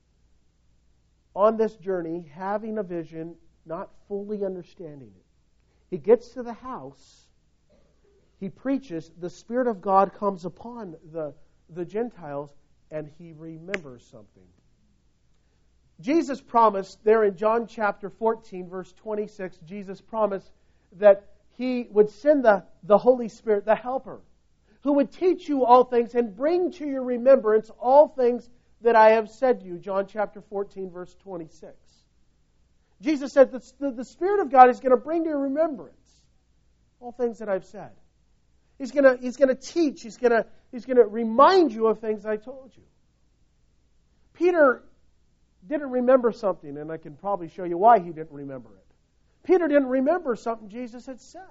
on this journey, having a vision, not fully understanding it. He gets to the house, he preaches, the Spirit of God comes upon the, the Gentiles, and he remembers something. Jesus promised there in John chapter fourteen, verse twenty-six, Jesus promised that He would send the, the Holy Spirit, the Helper, who would teach you all things and bring to your remembrance all things that I have said to you. John chapter fourteen, verse twenty-six. Jesus said that the, the Spirit of God is going to bring to your remembrance all things that I've said. He's going to, he's going to teach. He's going to, he's going to remind you of things I told you. Peter didn't remember something, and I can probably show you why he didn't remember it. Peter didn't remember something Jesus had said.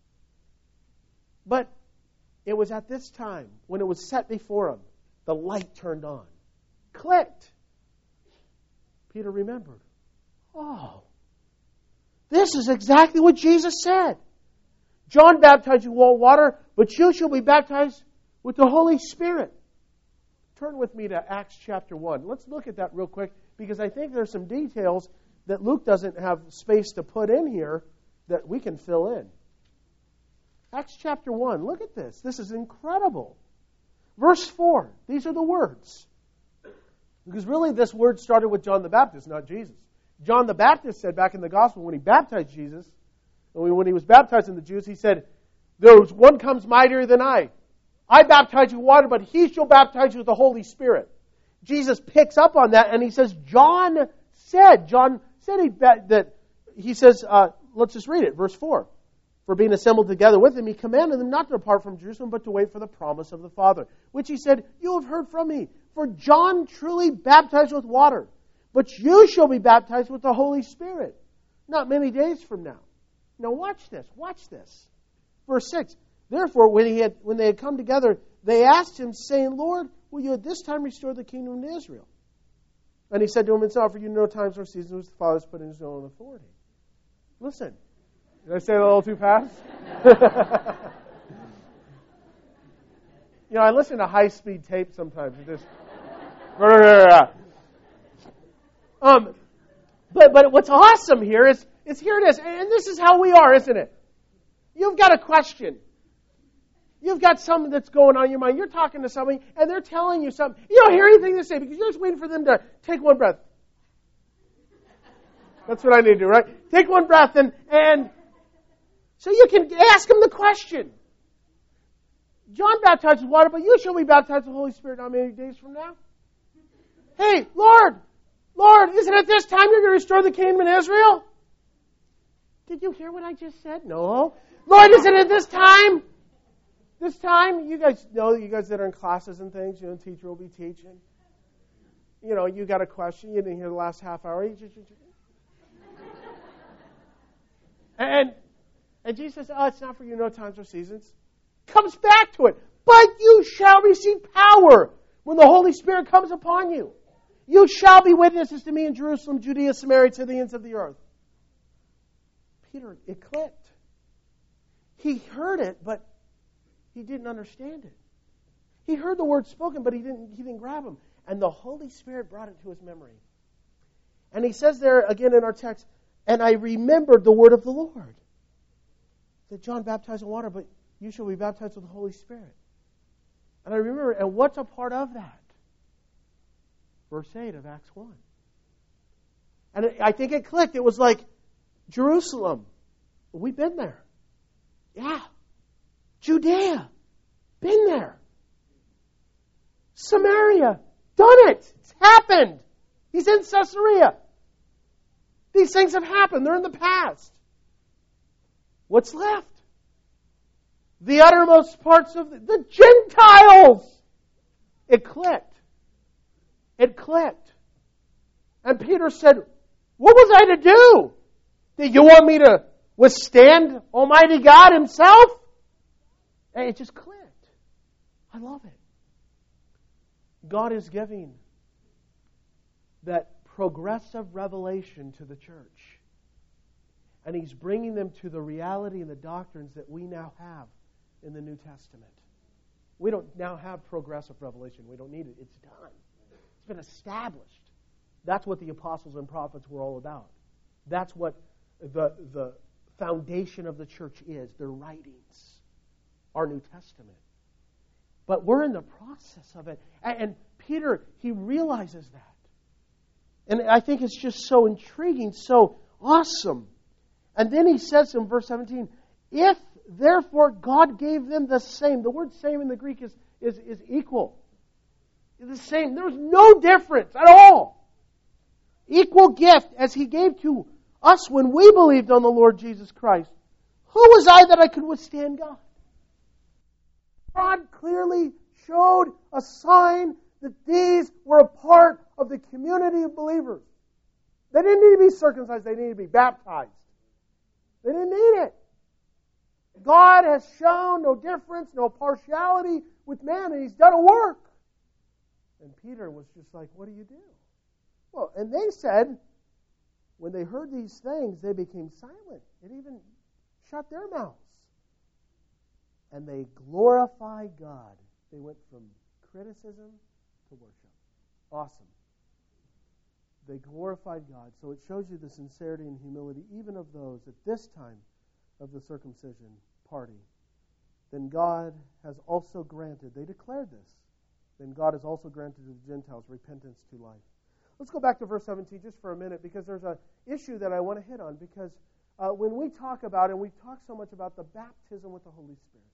But it was at this time, when it was set before him, the light turned on. Clicked. Peter remembered. Oh, this is exactly what Jesus said. John baptized you with water, but you shall be baptized with the Holy Spirit. Turn with me to Acts chapter one. Let's look at that real quick, because I think there's some details that Luke doesn't have space to put in here that we can fill in. Acts chapter one. Look at this. This is incredible. Verse four. These are the words. Because really this word started with John the Baptist, not Jesus. John the Baptist said back in the gospel when he baptized Jesus, and when he was baptizing the Jews, he said, "There's one comes mightier than I. I baptize you with water, but he shall baptize you with the Holy Spirit." Jesus picks up on that and he says, John said, John said he, that, he says, uh, let's just read it, verse four. For being assembled together with him, he commanded them not to depart from Jerusalem, but to wait for the promise of the Father, which he said, "You have heard from me. For John truly baptized with water, but you shall be baptized with the Holy Spirit not many days from now." Now watch this, watch this. Verse six. Therefore, when he had, when they had come together, they asked him, saying, "Lord, will you at this time restore the kingdom to Israel?" And he said to them, "It's not for you to know times or seasons which the Father has put in his own authority." Listen. Did I say that a little too fast? You know, I listen to high-speed tape sometimes. It just... um, but, but what's awesome here is, is here it is. And this is how we are, isn't it? You've got a question. You've got something that's going on in your mind. You're talking to somebody, and they're telling you something. You don't hear anything they say because you're just waiting for them to take one breath. That's what I need to do, right? Take one breath, and, and so you can ask them the question. John baptized with water, but you shall be baptized with the Holy Spirit not many days from now. Hey, Lord, Lord, isn't it this time you're going to restore the kingdom in Israel? Did you hear what I just said? No. Lord, isn't it this time? This time, you guys know, you guys that are in classes and things, you know, the teacher will be teaching. You know, you got a question, you didn't hear the last half hour. And, and Jesus says, "Oh, it's not for you, no times or seasons." Comes back to it. "But you shall receive power when the Holy Spirit comes upon you. You shall be witnesses to me in Jerusalem, Judea, Samaria, to the ends of the earth." Peter, it clicked. He heard it, but he didn't understand it. He heard the word spoken, but he didn't, he didn't grab them. And the Holy Spirit brought it to his memory. And he says there again in our text, "And I remembered the word of the Lord, that John baptized in water, but you shall be baptized with the Holy Spirit." And I remember, and what's a part of that? Verse eight of Acts one. And it, I think it clicked. It was like, Jerusalem, we've been there. Yeah. Judea, been there. Samaria, done it. It's happened. He's in Caesarea. These things have happened. They're in the past. What's left? The uttermost parts of the, the Gentiles. It clicked. It clicked. And Peter said, "What was I to do? Did you want me to withstand Almighty God Himself?" And it just clicked. I love it. God is giving that progressive revelation to the church. And He's bringing them to the reality and the doctrines that we now have in the New Testament. We don't now have progressive revelation. We don't need it. It's done. It's been established. That's what the apostles and prophets were all about. That's what the, the foundation of the church is, their writings, our New Testament. But we're in the process of it. And, and Peter, he realizes that. And I think it's just so intriguing, so awesome. And then he says in verse seventeen, if therefore God gave them the same, the word same in the Greek is, is, is equal. It's the same. There's no difference at all. Equal gift as He gave to us when we believed on the Lord Jesus Christ. Who was I that I could withstand God? God clearly showed a sign that these were a part of the community of believers. They didn't need to be circumcised. They needed to be baptized. They didn't need it. God has shown no difference, no partiality with man, and He's done a work. And Peter was just like, what do you do? Well, and they said, when they heard these things, they became silent. It even shut their mouths. And they glorified God. They went from criticism to worship. Awesome. They glorified God. So it shows you the sincerity and humility even of those at this time of the circumcision party. Then God has also granted, they declared this, then God has also granted to the Gentiles repentance to life. Let's go back to verse seventeen just for a minute, because there's an issue that I want to hit on. Because uh, when we talk about, and we've talked so much about the baptism with the Holy Spirit,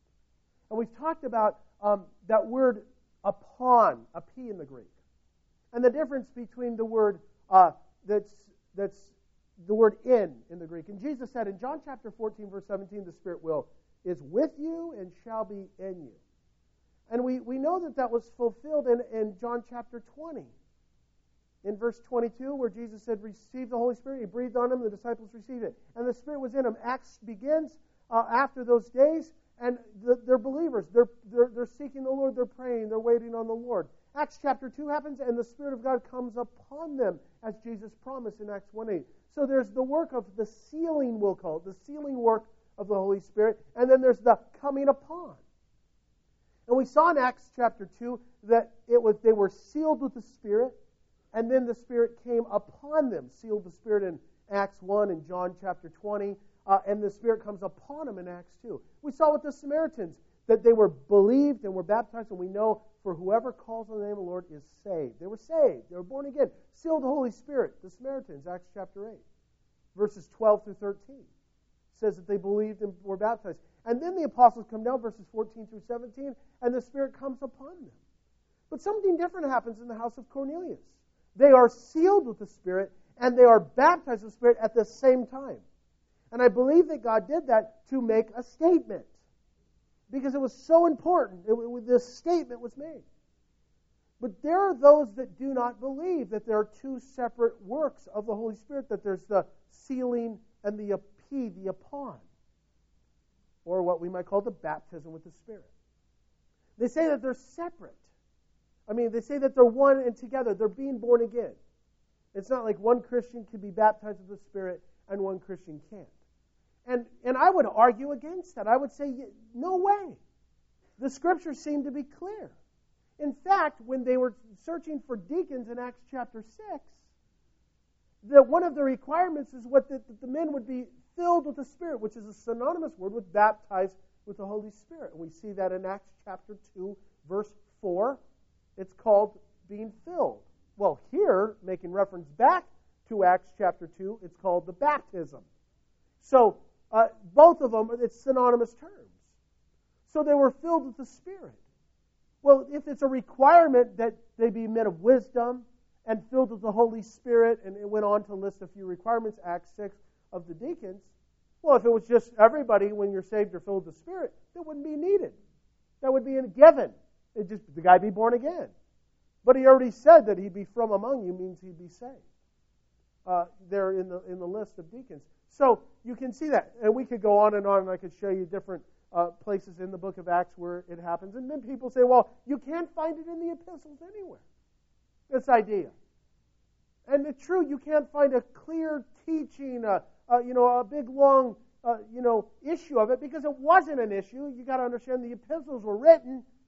and we've talked about um, that word upon, a P in the Greek, and the difference between the word uh, that's that's the word in in the Greek. And Jesus said in John chapter fourteen, verse seventeen, the Spirit will is with you and shall be in you. And we, we know that that was fulfilled in, in John chapter twenty. In verse twenty-two, where Jesus said, receive the Holy Spirit. He breathed on them, the disciples received it. And the Spirit was in them. Acts begins uh, after those days, and the, they're believers. They're, they're, they're seeking the Lord. They're praying. They're waiting on the Lord. Acts chapter two happens, and the Spirit of God comes upon them, as Jesus promised in Acts one eight. So there's the work of the sealing, we'll call it, the sealing work of the Holy Spirit, and then there's the coming upon. And we saw in Acts chapter two that it was they were sealed with the Spirit, and then the Spirit came upon them. Sealed the Spirit in Acts one and John chapter twenty, uh, and the Spirit comes upon them in Acts two. We saw with the Samaritans that they were believed and were baptized, and we know for whoever calls on the name of the Lord is saved. They were saved. They were born again. Sealed the Holy Spirit. The Samaritans, Acts chapter eight, verses twelve through thirteen. Says that they believed and were baptized. And then the apostles come down, verses fourteen through seventeen, and the Spirit comes upon them. But something different happens in the house of Cornelius. They are sealed with the Spirit, and they are baptized with the Spirit at the same time. And I believe that God did that to make a statement, because it was so important. It, it, this statement was made. But there are those that do not believe that there are two separate works of the Holy Spirit, that there's the sealing and the P, the upon, or what we might call the baptism with the Spirit. They say that they're separate. I mean, they say that they're one and together. They're being born again. It's not like one Christian can be baptized with the Spirit and one Christian can't. And, and I would argue against that. I would say, no way. The Scriptures seem to be clear. In fact, when they were searching for deacons in Acts chapter six, that one of the requirements is what the, that the men would be filled with the Spirit, which is a synonymous word with baptized with the Holy Spirit. And we see that in Acts chapter two, verse four. It's called being filled. Well, here, making reference back to Acts chapter two, it's called the baptism. So, uh, both of them, it's synonymous terms. So they were filled with the Spirit. Well, if it's a requirement that they be men of wisdom and filled with the Holy Spirit, and it went on to list a few requirements, Acts six, of the deacons, well, if it was just everybody, when you're saved, you're filled with the Spirit, that wouldn't be needed. That would be a given. It just the guy be born again. But he already said that he'd be from among you means he'd be saved. Uh, there in the in the list of deacons. So you can see that. And we could go on and on, and I could show you different uh, places in the book of Acts where it happens. And then people say, well, you can't find it in the epistles anywhere. This idea. And it's true, you can't find a clear teaching, uh, uh, you know, a big, long, uh, you know, issue of it, because it wasn't an issue. You got to understand the epistles were written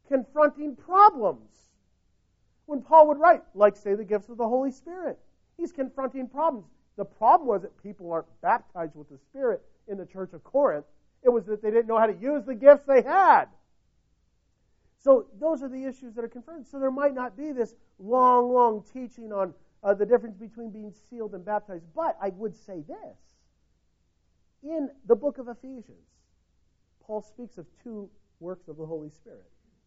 confronting problems. When Paul would write, like, say, the gifts of the Holy Spirit, he's confronting problems. The problem was that people aren't baptized with the Spirit in the church of Corinth. It was that they didn't know how to use the gifts they had. So those are the issues that are confronted. So there might not be this long, long teaching on uh, the difference between being sealed and baptized. But I would say this. In the book of Ephesians, Paul speaks of two works of the Holy Spirit.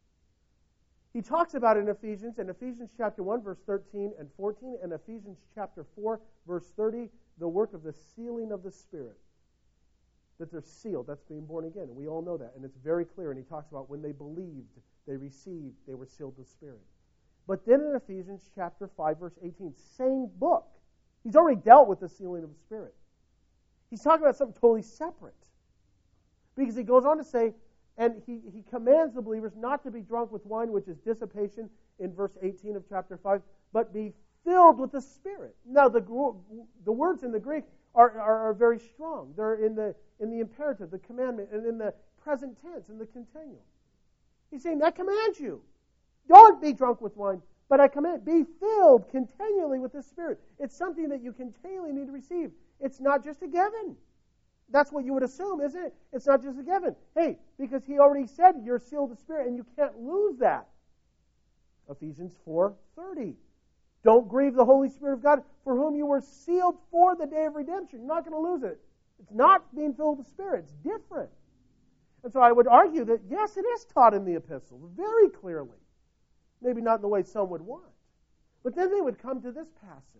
He talks about it in Ephesians, in Ephesians chapter one, verse thirteen and fourteen, and Ephesians chapter four, verse thirty, the work of the sealing of the Spirit. That they're sealed, that's being born again, and we all know that, and it's very clear, and he talks about when they believed, they received, they were sealed with Spirit. But then in Ephesians chapter five, verse eighteen, same book, he's already dealt with the sealing of the Spirit. He's talking about something totally separate. Because he goes on to say, and he, he commands the believers not to be drunk with wine, which is dissipation, in verse eighteen of chapter five, but be filled with the Spirit. Now, the the words in the Greek are, are, are very strong. They're in the in the imperative, the commandment, and in the present tense, in the continuum. He's saying, I command you. Don't be drunk with wine, but I command, be filled continually with the Spirit. It's something that you continually need to receive. It's not just a given. That's what you would assume, isn't it? It's not just a given. Hey, because he already said you're sealed with the Spirit, and you can't lose that. Ephesians four thirty. Don't grieve the Holy Spirit of God, for whom you were sealed for the day of redemption. You're not going to lose it. It's not being filled with the Spirit. It's different. And so I would argue that, yes, it is taught in the epistles, very clearly. Maybe not in the way some would want. But then they would come to this passage.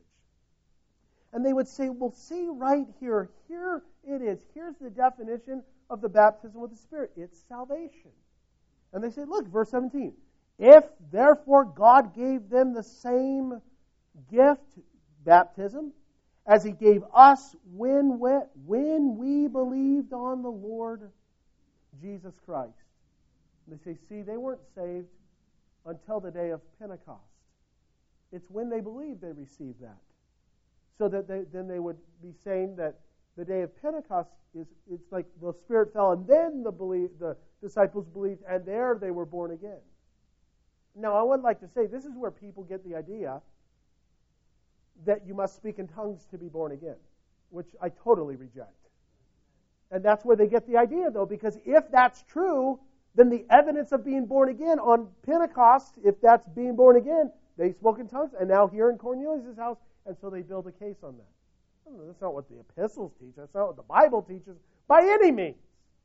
And they would say, well, see right here, here it is. Here's the definition of the baptism with the Spirit. It's salvation. And they say, look, verse seventeen. If, therefore, God gave them the same gift, baptism, as He gave us when we, when we believed on the Lord Jesus Christ. And they say, see, they weren't saved until the day of Pentecost. It's when they believed they received that. So that they, then they would be saying that the day of Pentecost is it's like the Spirit fell and then the believe, the disciples believed and there they were born again. Now I would like to say this is where people get the idea that you must speak in tongues to be born again, which I totally reject. And that's where they get the idea though, because if that's true, then the evidence of being born again on Pentecost, if that's being born again, they spoke in tongues, and now here in Cornelius' house, and so they build a case on that. No, that's not what the epistles teach. That's not what the Bible teaches by any means.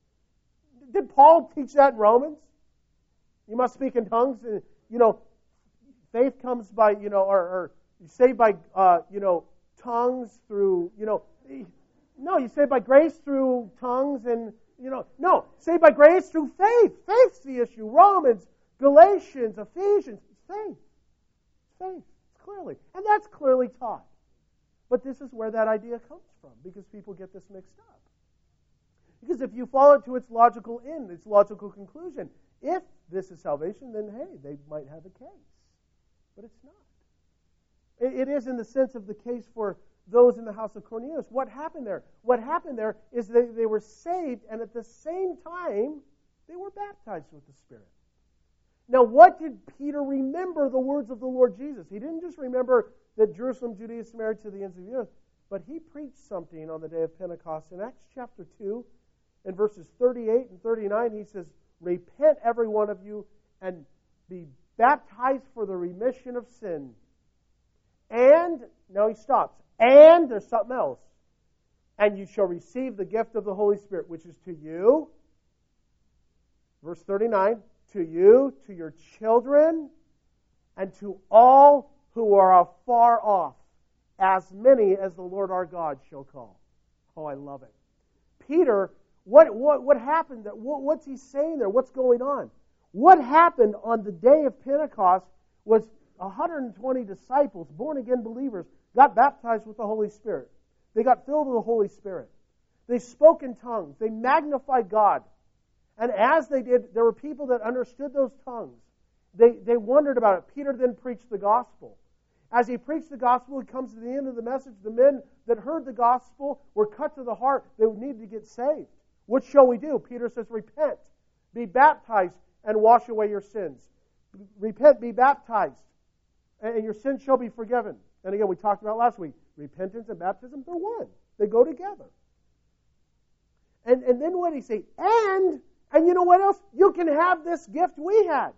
Did Paul teach that in Romans? You must speak in tongues. And, you know, faith comes by, you know, or, or you saved by, uh, you know, tongues through, you know, no, you saved by grace through tongues and, you know, no, saved by grace through faith. Faith's the issue. Romans, Galatians, Ephesians, it's faith. It's faith. Clearly. And that's clearly taught. But this is where that idea comes from, because people get this mixed up. Because if you follow it to its logical end, its logical conclusion, if this is salvation, then hey, they might have a case. But it's not. It, it is in the sense of the case for those in the house of Cornelius. What happened there? What happened there is they, they were saved, and at the same time, they were baptized with the Spirit. Now, what did Peter remember the words of the Lord Jesus? He didn't just remember that Jerusalem, Judea, Samaria to the ends of the earth, but he preached something on the day of Pentecost. In Acts chapter two, in verses thirty-eight and thirty-nine, he says, repent every one of you and be baptized for the remission of sin. And, now he stops, and there's something else. And you shall receive the gift of the Holy Spirit, which is to you, verse thirty-nine, to you, to your children, and to all who are afar off, as many as the Lord our God shall call. Oh, I love it. Peter, what what what happened? What, what's he saying there? What's going on? What happened on the day of Pentecost was one hundred twenty disciples, born-again believers, got baptized with the Holy Spirit. They got filled with the Holy Spirit. They spoke in tongues. They magnified God. And as they did, there were people that understood those tongues. They, they wondered about it. Peter then preached the gospel. As he preached the gospel, he comes to the end of the message. The men that heard the gospel were cut to the heart. They needed to get saved. What shall we do? Peter says, repent, be baptized, and wash away your sins. Repent, be baptized, and your sins shall be forgiven. And again, we talked about last week, repentance and baptism, they're one. They go together. And, and then what did he say? And, and you know what else? You can have this gift we had.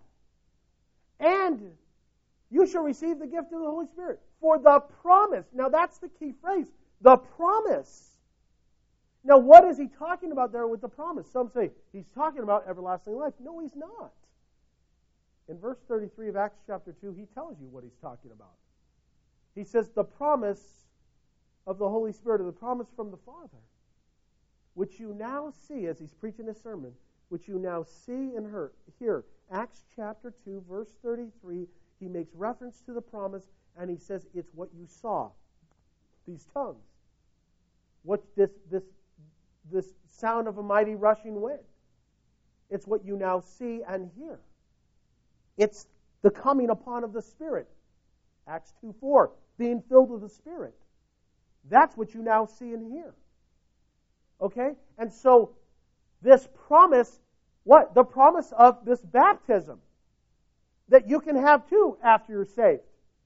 And you shall receive the gift of the Holy Spirit for the promise. Now that's the key phrase, the promise. Now what is he talking about there with the promise? Some say he's talking about everlasting life. No, he's not. In verse thirty-three of Acts chapter two, he tells you what he's talking about. He says the promise of the Holy Spirit, or the promise from the Father, which you now see, as he's preaching his sermon, which you now see and hear. Here, Acts chapter two, verse thirty-three, he makes reference to the promise, and he says it's what you saw. These tongues. What this this this sound of a mighty rushing wind. It's what you now see and hear. It's the coming upon of the Spirit. Acts two four, being filled with the Spirit. That's what you now see and hear. Okay? And so, this promise, what? The promise of this baptism that you can have too after you're saved.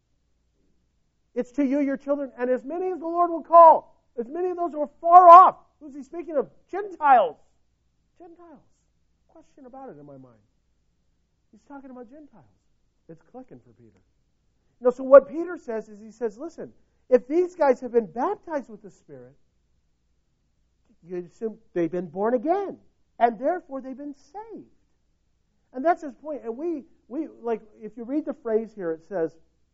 It's to you, your children, and as many as the Lord will call. As many of those who are far off. Who's he speaking of? Gentiles. Gentiles. Question about it in my mind. He's talking about Gentiles. It's clicking for Peter. You know, so what Peter says is he says, listen, if these guys have been baptized with the Spirit, you assume they've been born again. And therefore they've been saved. And that's his point. And we, we like, if you read the phrase here, it says,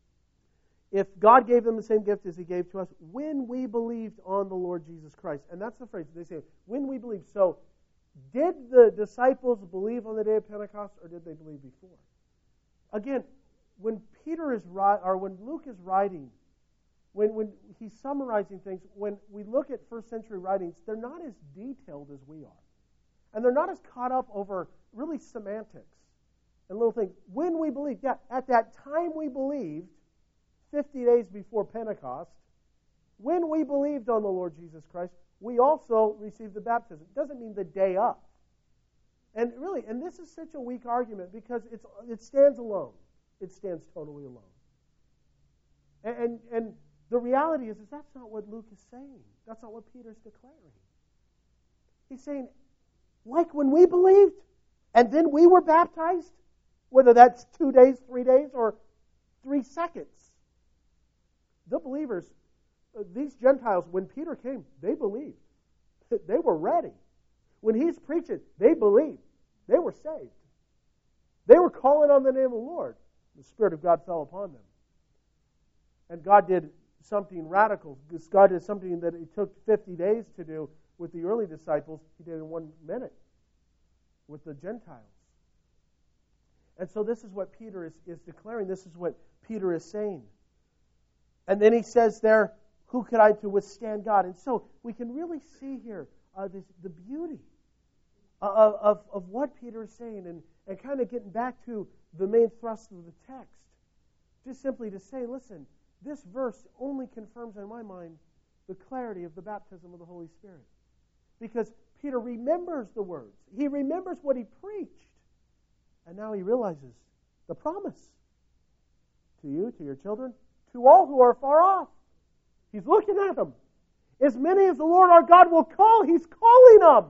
if God gave them the same gift as he gave to us, when we believed on the Lord Jesus Christ. And that's the phrase. They say, when we believed. So, did the disciples believe on the day of Pentecost, or did they believe before? Again, when Peter is or when Luke is writing, when, when he's summarizing things, when we look at first century writings, they're not as detailed as we are. And they're not as caught up over really semantics and little things. When we believed, yeah, at that time we believed, fifty days before Pentecost, when we believed on the Lord Jesus Christ, we also received the baptism. It doesn't mean the day of. And really, and this is such a weak argument because it's it stands alone. It stands totally alone. And, and, and the reality is, is that's not what Luke is saying. That's not what Peter's declaring. He's saying, like when we believed, and then we were baptized, whether that's two days, three days, or three seconds. The believers, these Gentiles, when Peter came, they believed. They were ready. When he's preaching, they believed. They were saved. They were calling on the name of the Lord. The Spirit of God fell upon them. And God did something radical. God did something that it took fifty days to do with the early disciples. He did in one minute with the Gentiles. And so this is what Peter is, is declaring. This is what Peter is saying. And then he says there, who could I to withstand God? And so we can really see here uh, this, the beauty of, of, of what Peter is saying and, and kind of getting back to the main thrust of the text. Just simply to say, listen, this verse only confirms in my mind the clarity of the baptism of the Holy Spirit. Because Peter remembers the words. He remembers what he preached. And now he realizes the promise to you, to your children, to all who are far off. He's looking at them. As many as the Lord our God will call, he's calling them.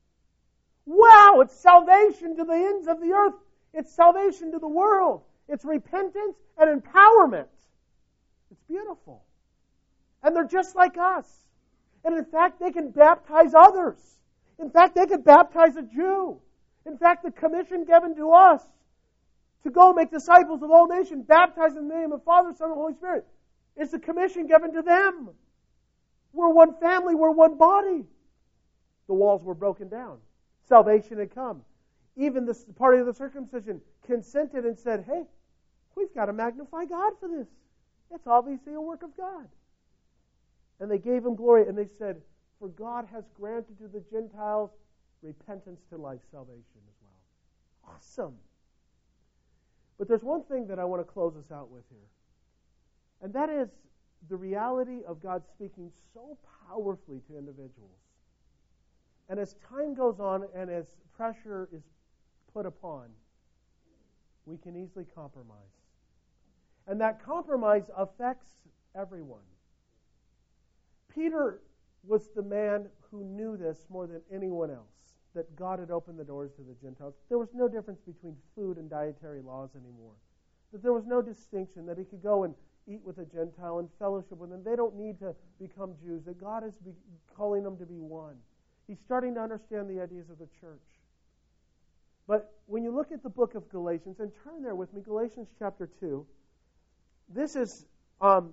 Wow, it's salvation to the ends of the earth. It's salvation to the world. It's repentance and empowerment. It's beautiful. And they're just like us. And in fact, they can baptize others. In fact, they could baptize a Jew. In fact, the commission given to us to go make disciples of all nations, baptized in the name of the Father, Son, and Holy Spirit, is the commission given to them. We're one family. We're one body. The walls were broken down. Salvation had come. Even the party of the circumcision consented and said, hey, we've got to magnify God for this. It's obviously a work of God. And they gave him glory, and they said, for God has granted to the Gentiles repentance to life, salvation as well. Awesome. But there's one thing that I want to close us out with here. And that is the reality of God speaking so powerfully to individuals. And as time goes on and as pressure is put upon, we can easily compromise. And that compromise affects everyone. Peter was the man who knew this more than anyone else, that God had opened the doors to the Gentiles. There was no difference between food and dietary laws anymore. That there was no distinction, that he could go and eat with a Gentile and fellowship with them. They don't need to become Jews, that God is be calling them to be one. He's starting to understand the ideas of the church. But when you look at the book of Galatians, and turn there with me, Galatians chapter two, this is um,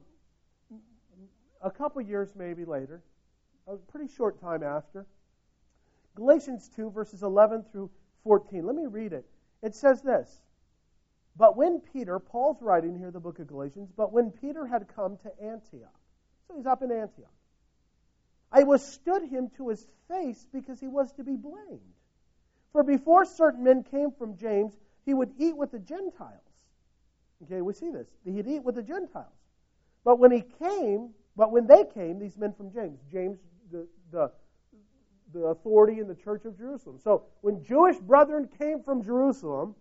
a couple years maybe later, a pretty short time after. Galatians two, verses eleven through fourteen. Let me read it. It says this, "But when Peter," Paul's writing here the book of Galatians, "but when Peter had come to Antioch," so he's up in Antioch, "I withstood him to his face because he was to be blamed. For before certain men came from James, he would eat with the Gentiles." Okay, we see this. He'd eat with the Gentiles. But when he came, but when they came, these men from James, James, the, the, the authority in the church of Jerusalem. So when Jewish brethren came from Jerusalem,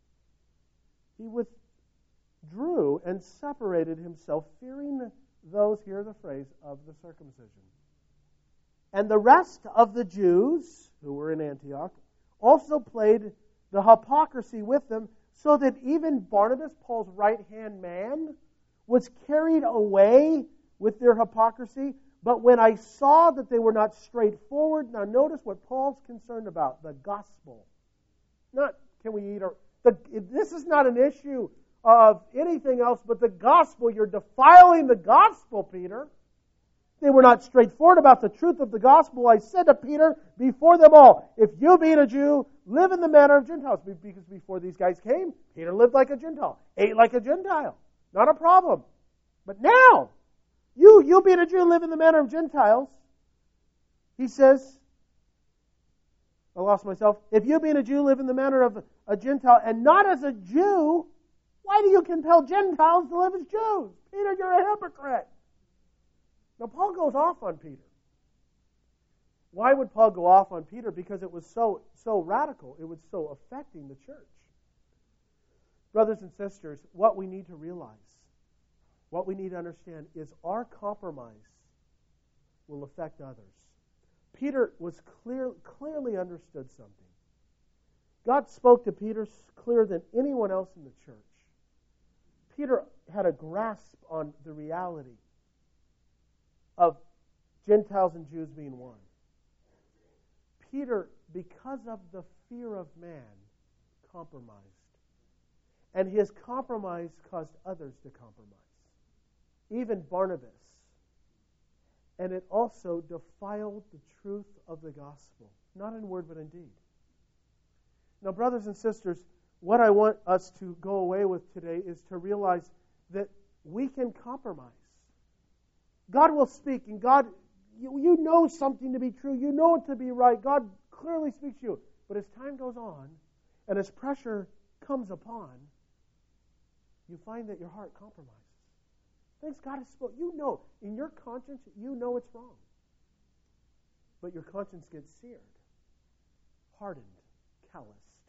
he withdrew and separated himself, fearing those, hear the phrase, of the circumcision. And the rest of the Jews who were in Antioch also played the hypocrisy with them, so that even Barnabas, Paul's right-hand man, was carried away with their hypocrisy. But when I saw that they were not straightforward, now notice what Paul's concerned about, the gospel. Not, can we eat or... The, this is not an issue of anything else but the gospel. You're defiling the gospel, Peter. They were not straightforward about the truth of the gospel. I said to Peter before them all, if you being a Jew, live in the manner of Gentiles. Because before these guys came, Peter lived like a Gentile, ate like a Gentile. Not a problem. But now, you, you being a Jew, live in the manner of Gentiles. He says, I lost myself. If you being a Jew, live in the manner of a Gentile, and not as a Jew, why do you compel Gentiles to live as Jews? Peter, you're a hypocrite. Now, Paul goes off on Peter. Why would Paul go off on Peter? Because it was so, so radical. It was so affecting the church. Brothers and sisters, what we need to realize, what we need to understand is our compromise will affect others. Peter was clear, clearly understood something. God spoke to Peter clearer than anyone else in the church. Peter had a grasp on the reality of Gentiles and Jews being one. Peter, because of the fear of man, compromised. And his compromise caused others to compromise. Even Barnabas. And it also defiled the truth of the gospel. Not in word, but in deed. Now, brothers and sisters, what I want us to go away with today is to realize that we can compromise. God will speak, and God, you, you know something to be true. You know it to be right. God clearly speaks to you. But as time goes on, and as pressure comes upon, you find that your heart compromises. Things God has spoken. You know, in your conscience, you know it's wrong. But your conscience gets seared, hardened, calloused.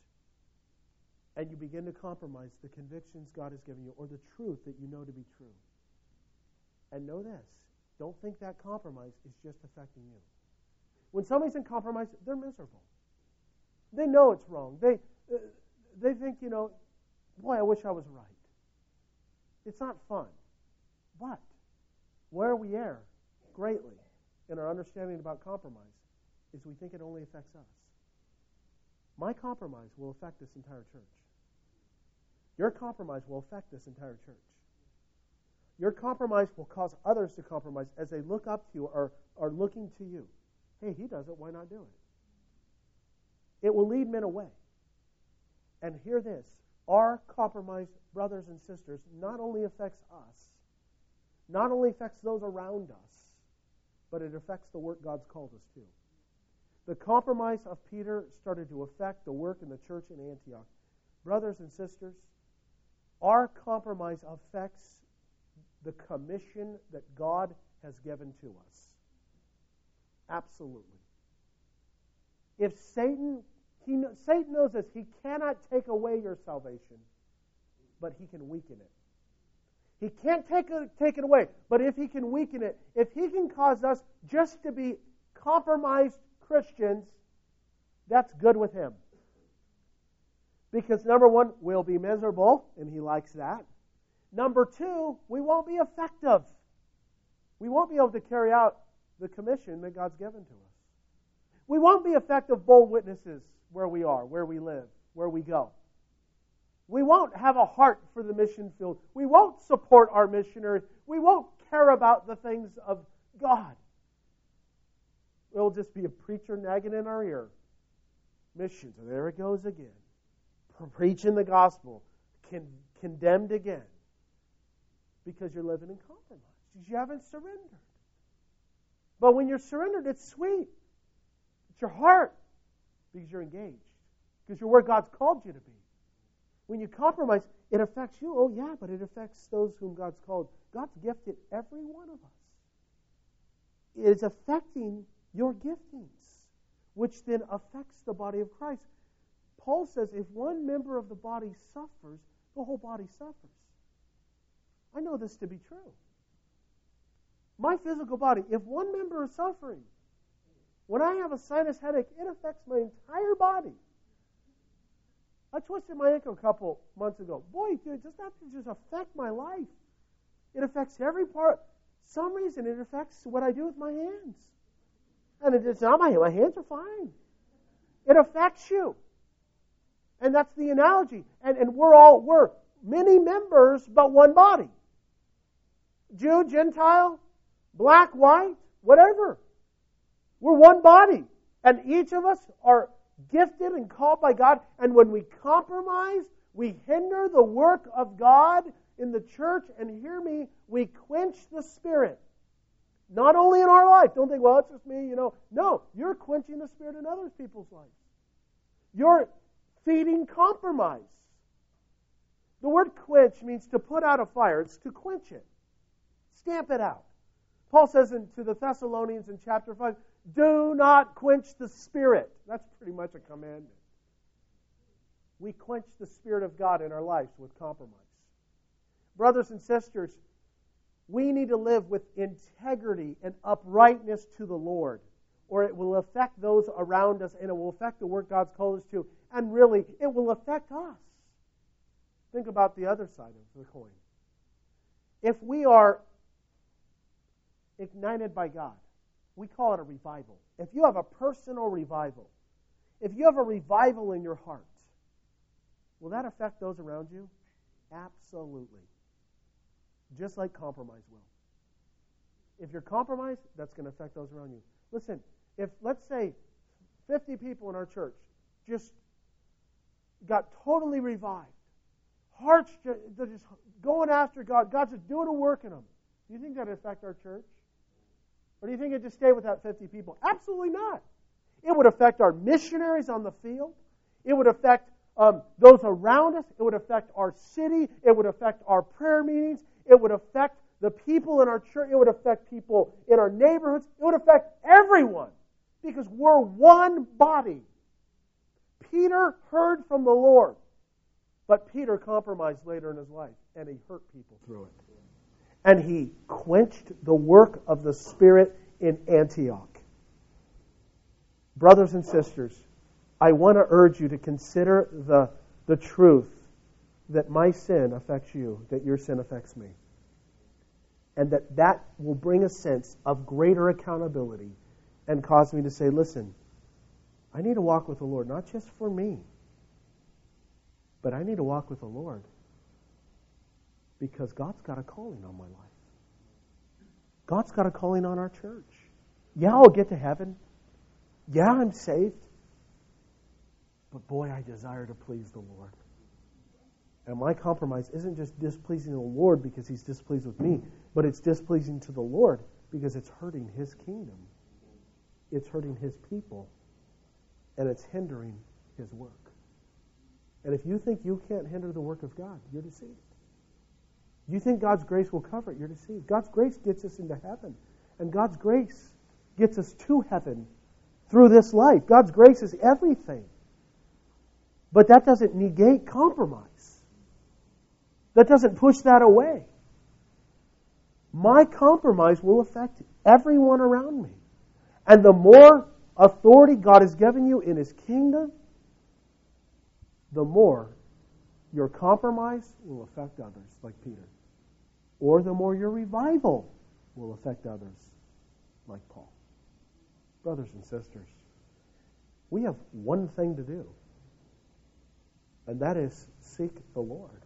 And you begin to compromise the convictions God has given you or the truth that you know to be true. And know this. Don't think that compromise is just affecting you. When somebody's in compromise, they're miserable. They know it's wrong. They, uh, they think, you know, boy, I wish I was right. It's not fun. But where we err greatly in our understanding about compromise is we think it only affects us. My compromise will affect this entire church. Your compromise will affect this entire church. Your compromise will cause others to compromise as they look up to you or are looking to you. Hey, he does it, why not do it? It will lead men away. And hear this, our compromise, brothers and sisters, not only affects us, not only affects those around us, but it affects the work God's called us to. The compromise of Peter started to affect the work in the church in Antioch. Brothers and sisters, our compromise affects the commission that God has given to us. Absolutely. If Satan, he, Satan knows this, he cannot take away your salvation. but He can weaken it. He can't take it, take it away, but if He can weaken it, if He can cause us just to be compromised Christians, that's good with Him. Because number one, we'll be miserable, and He likes that. Number two, we won't be effective. We won't be able to carry out the commission that God's given to us. We won't be effective, bold witnesses where we are, where we live, where we go. We won't have a heart for the mission field. We won't support our missionaries. We won't care about the things of God. It'll just be a preacher nagging in our ear. Missions, and there it goes again. Preaching the gospel, con- condemned again. Because you're living in compromise. Because you haven't surrendered. But when you're surrendered, it's sweet. It's your heart. Because you're engaged. Because you're where God's called you to be. When you compromise, it affects you. Oh, yeah, but it affects those whom God's called. God's gifted every one of us. It is affecting your giftings, which then affects the body of Christ. Paul says if one member of the body suffers, the whole body suffers. I know this to be true. My physical body, if one member is suffering, when I have a sinus headache, it affects my entire body. I twisted my ankle a couple months ago. Boy, dude, does that just affect my life? It affects every part. Some reason it affects what I do with my hands. And it's not my, my hands are fine. It affects you. And that's the analogy. And, and we're all, we're many members, but one body. Jew, Gentile, black, white, whatever. We're one body. And each of us are gifted and called by God. And when we compromise, we hinder the work of God in the church. And hear me, we quench the Spirit. Not only in our life. Don't think, well, it's just me, you know. No, you're quenching the Spirit in other people's lives. You're feeding compromise. The word quench means to put out a fire. It's to quench it. Stamp it out. Paul says in, to the Thessalonians in chapter five, do not quench the Spirit. That's pretty much a commandment. We quench the Spirit of God in our lives with compromise. Brothers and sisters, we need to live with integrity and uprightness to the Lord, or it will affect those around us, and it will affect the work God's called us to, and really, it will affect us. Think about the other side of the coin. If we are ignited by God, we call it a revival. If you have a personal revival, if you have a revival in your heart, will that affect those around you? Absolutely. Just like compromise will. If you're compromised, that's going to affect those around you. Listen, if, let's say, fifty people in our church just got totally revived, hearts just, they're just going after God, God's just doing a work in them, do you think that would affect our church? Or do you think it'd just stay with that fifty people? Absolutely not. It would affect our missionaries on the field. It would affect um, those around us. It would affect our city. It would affect our prayer meetings. It would affect the people in our church. It would affect people in our neighborhoods. It would affect everyone because we're one body. Peter heard from the Lord, but Peter compromised later in his life, and he hurt people through it. And he quenched the work of the Spirit in Antioch. Brothers and sisters, I want to urge you to consider the, the truth that my sin affects you, that your sin affects me. And that that will bring a sense of greater accountability and cause me to say, listen, I need to walk with the Lord, not just for me, but I need to walk with the Lord because God's got a calling on my life. God's got a calling on our church. Yeah, I'll get to heaven. Yeah, I'm saved. But boy, I desire to please the Lord. And my compromise isn't just displeasing the Lord because He's displeased with me, but it's displeasing to the Lord because it's hurting His kingdom. It's hurting His people. And it's hindering His work. And if you think you can't hinder the work of God, you're deceived. You think God's grace will cover it, you're deceived. God's grace gets us into heaven. And God's grace gets us to heaven through this life. God's grace is everything. But that doesn't negate compromise. That doesn't push that away. My compromise will affect everyone around me. And the more authority God has given you in His kingdom, the more your compromise will affect others, like Peter. Or the more your revival will affect others, like Paul. Brothers and sisters, we have one thing to do, and that is seek the Lord.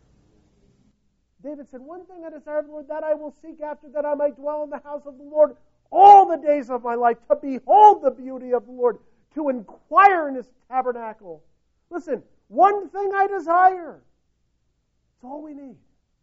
David said, one thing I desire, Lord, that I will seek after, that I might dwell in the house of the Lord all the days of my life, to behold the beauty of the Lord, to inquire in His tabernacle. Listen, one thing I desire. That's all we need.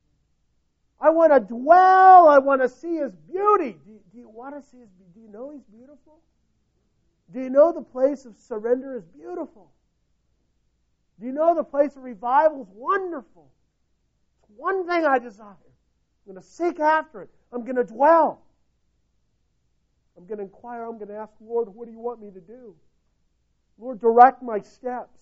I want to dwell. I want to see His beauty. Do you, do you want to see His beauty? Do you know He's beautiful? Do you know the place of surrender is beautiful? Do you know the place of revival is wonderful? It's one thing I desire. I'm going to seek after it. I'm going to dwell. I'm going to inquire. I'm going to ask, Lord, what do you want me to do? Lord, direct my steps.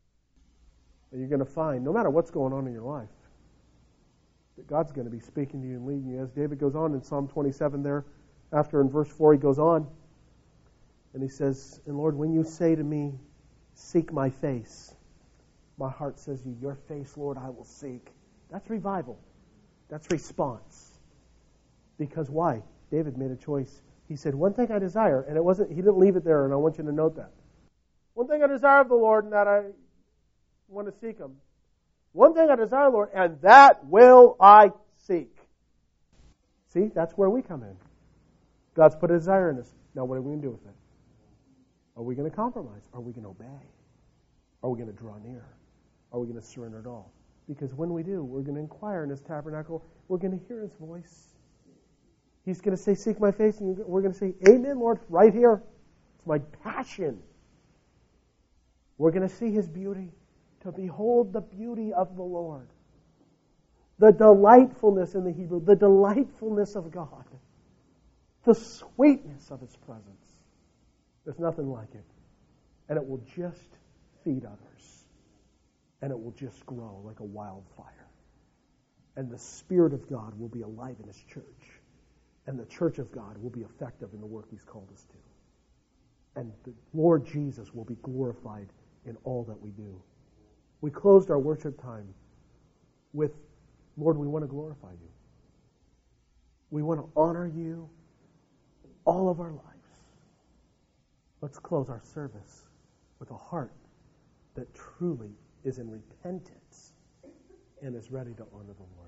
And you're going to find, no matter what's going on in your life, that God's going to be speaking to you and leading you. As David goes on in Psalm twenty-seven there, after in verse four he goes on, and he says, and Lord, when you say to me, seek my face, my heart says to you, your face, Lord, I will seek. That's revival. That's response. Because why? David made a choice. He said, one thing I desire, and it wasn't, he didn't leave it there, and I want you to note that. One thing I desire of the Lord, and that I want to seek Him. One thing I desire, Lord, and that will I seek. See, that's where we come in. God's put a desire in us. Now what are we going to do with it? Are we going to compromise? Are we going to obey? Are we going to draw near? Are we going to surrender it all? Because when we do, we're going to inquire in His tabernacle. We're going to hear His voice. He's going to say, seek my face, and we're going to say, amen, Lord, right here. It's my passion. We're going to see His beauty, to behold the beauty of the Lord. The delightfulness in the Hebrew, the delightfulness of God. The sweetness of His presence. There's nothing like it. And it will just feed others. And it will just grow like a wildfire. And the Spirit of God will be alive in His church. And the church of God will be effective in the work He's called us to. And the Lord Jesus will be glorified in all that we do. We closed our worship time with, Lord, we want to glorify You. We want to honor You all of our lives. Let's close our service with a heart that truly is in repentance and is ready to honor the Lord.